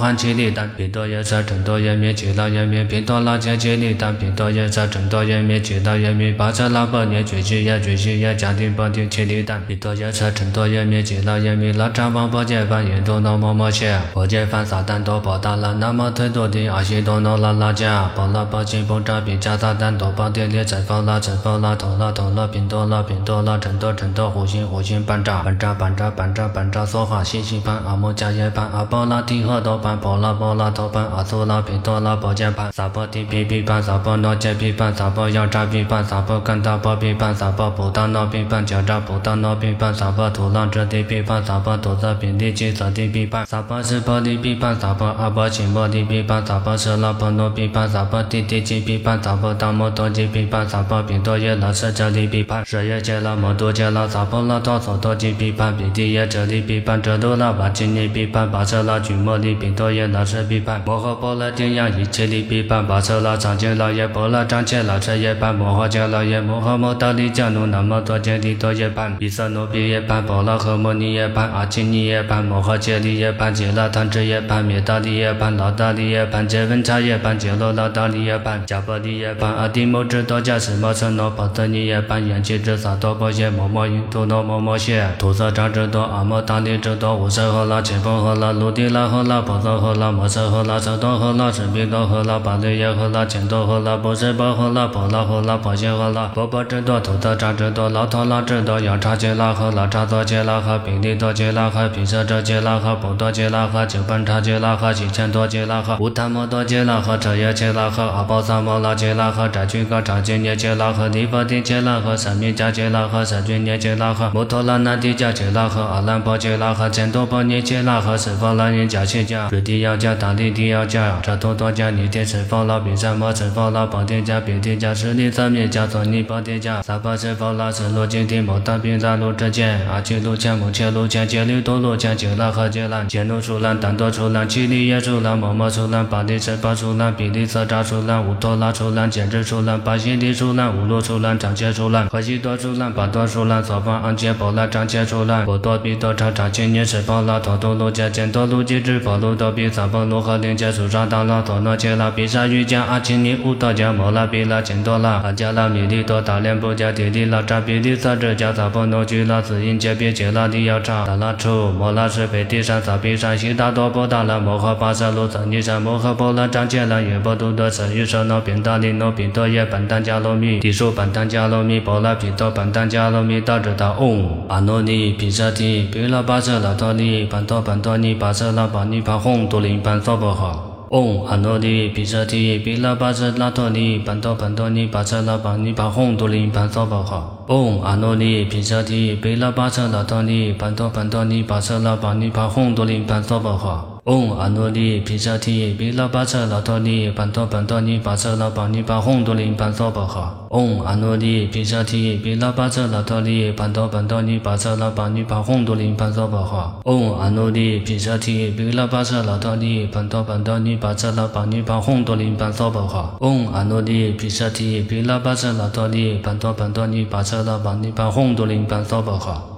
汉奇里丹比多耶萨真多耶米吉拉耶米比多拉切奇里丹比多耶萨真多耶米吉拉耶米巴彻拉波涅举西耶家庭波提奇里丹比多耶萨真多耶米吉拉耶米拉扎邦波杰班耶多诺摩摩切波杰班撒旦多波达拉那么推多的阿西多诺拉拉加波拉波金波扎比加撒旦多波迭列真佛拉头拉宾多拉真多虎心班扎梭哈西班阿摩加耶班阿波拉提赫多班波拉头班阿苏拉宾多拉波杰班萨波提比比班萨波诺杰比班萨波要扎比班萨波干达波比班萨波布达诺比班加扎布达诺比班萨波土浪这地比班萨波土泽比利基泽地比班萨波是波利比班萨波阿波钦波利比班萨波是拉波诺比班萨波地基比班萨波达摩多基比班萨波宾多耶拉舍这里比班舍耶杰拉摩多杰拉萨波拉多索多基比班比地耶这里比班这多拉巴基尼比班巴舍拉举摩利宾多耶拉舍比班摩诃波拉定样一切里比班巴舍拉长杰拉耶波拉长切拉舍耶班摩诃杰拉耶摩诃摩达利迦努那么多杰利多耶班比萨努比耶班波拉诃摩尼耶班阿基尼耶班摩诃杰利耶班杰拉坦智耶班灭达利耶班老达利耶班杰文查耶班杰罗拉达利耶班加波利耶班阿提摩智多加什摩圣诺波特尼耶班延吉智萨多波耶摩摩云图诺摩摩谢图色扎智多阿摩达利智多无色诃拉前锋诃拉卢迪拉诃拉波色诃拉摩色诃拉色多诃拉什比多诃拉巴利耶诃拉前多诃拉波什波诃拉波拉诃拉波谢诃拉波波智多图色扎智多老托拉智多要查杰拉诃拉查多杰拉诃比利多杰拉诃比色哲杰拉诃波多杰拉诃九班查杰拉诃西千多杰拉诃乌塔摩多杰拉诃彻耶杰拉诃阿波萨摩拉杰拉诃扎居嘎查杰涅杰拉诃尼波提杰拉诃三米加杰拉诃三居涅杰拉诃摩托拉那提加杰拉诃阿兰波杰拉诃千多波涅杰拉诃十佛拉尼加谢加瑞提要加达利提要加查多多加尼提十佛拉比萨摩十佛拉波提加比提加十利三米加索尼波提加萨巴十佛拉十罗金提摩达比萨罗之间阿奇卢千摩切卢千杰利多罗千杰拉诃杰兰杰努苏兰丹多苏兰奇利耶苏兰摩摩苏兰巴利十巴苏兰比利色扎苏兰乌托拉苏兰简直苏兰巴西利苏兰乌罗苏兰长切苏兰河西多苏兰巴多苏兰索方安切波拉长切苏兰波多比多查查千年十波拉托多罗加简多卢基智波卢多比萨波罗和林切苏沙达拉托诺切拉比萨瑜伽阿奇尼乌多加摩拉比拉简多拉阿加拉米利多达连波加提利拉扎比利萨智加萨波诺居拉斯因切比切拉利要查达拉楚摩拉是北地山萨比山西达多波达拉摩诃巴萨罗萨尼山摩诃波拉长切拉耶波多多神于舍诺宾达利诺宾多耶班丹加罗米地数班丹加罗米波拉比多班丹加罗米大智达嗡阿诺尼毗舍提毗拉巴舍拉托尼班多尼巴舍拉巴尼巴吽多林班娑婆诃嗡阿诺尼毗舍提毗拉巴舍拉托尼班多尼巴舍拉巴尼巴吽多林班娑婆诃嗡阿诺尼毗舍提毗拉巴舍拉托尼班多尼巴舍拉巴尼巴吽多林班娑婆诃嗡阿诺尼毗舍提毗拉巴舍拉托尼班多尼巴舍拉巴尼巴吽多林班娑婆诃嗡阿诺尼毗舍提毗拉巴舍拉托尼班多尼巴舍拉巴尼巴吽多林班娑婆诃嗡阿诺尼毗舍提毗拉巴舍拉托尼班多尼巴舍拉巴尼巴吽多林班娑婆诃嗡阿诺尼毗舍提毗拉巴舍拉托尼班多尼巴舍拉巴尼巴吽多林班娑婆诃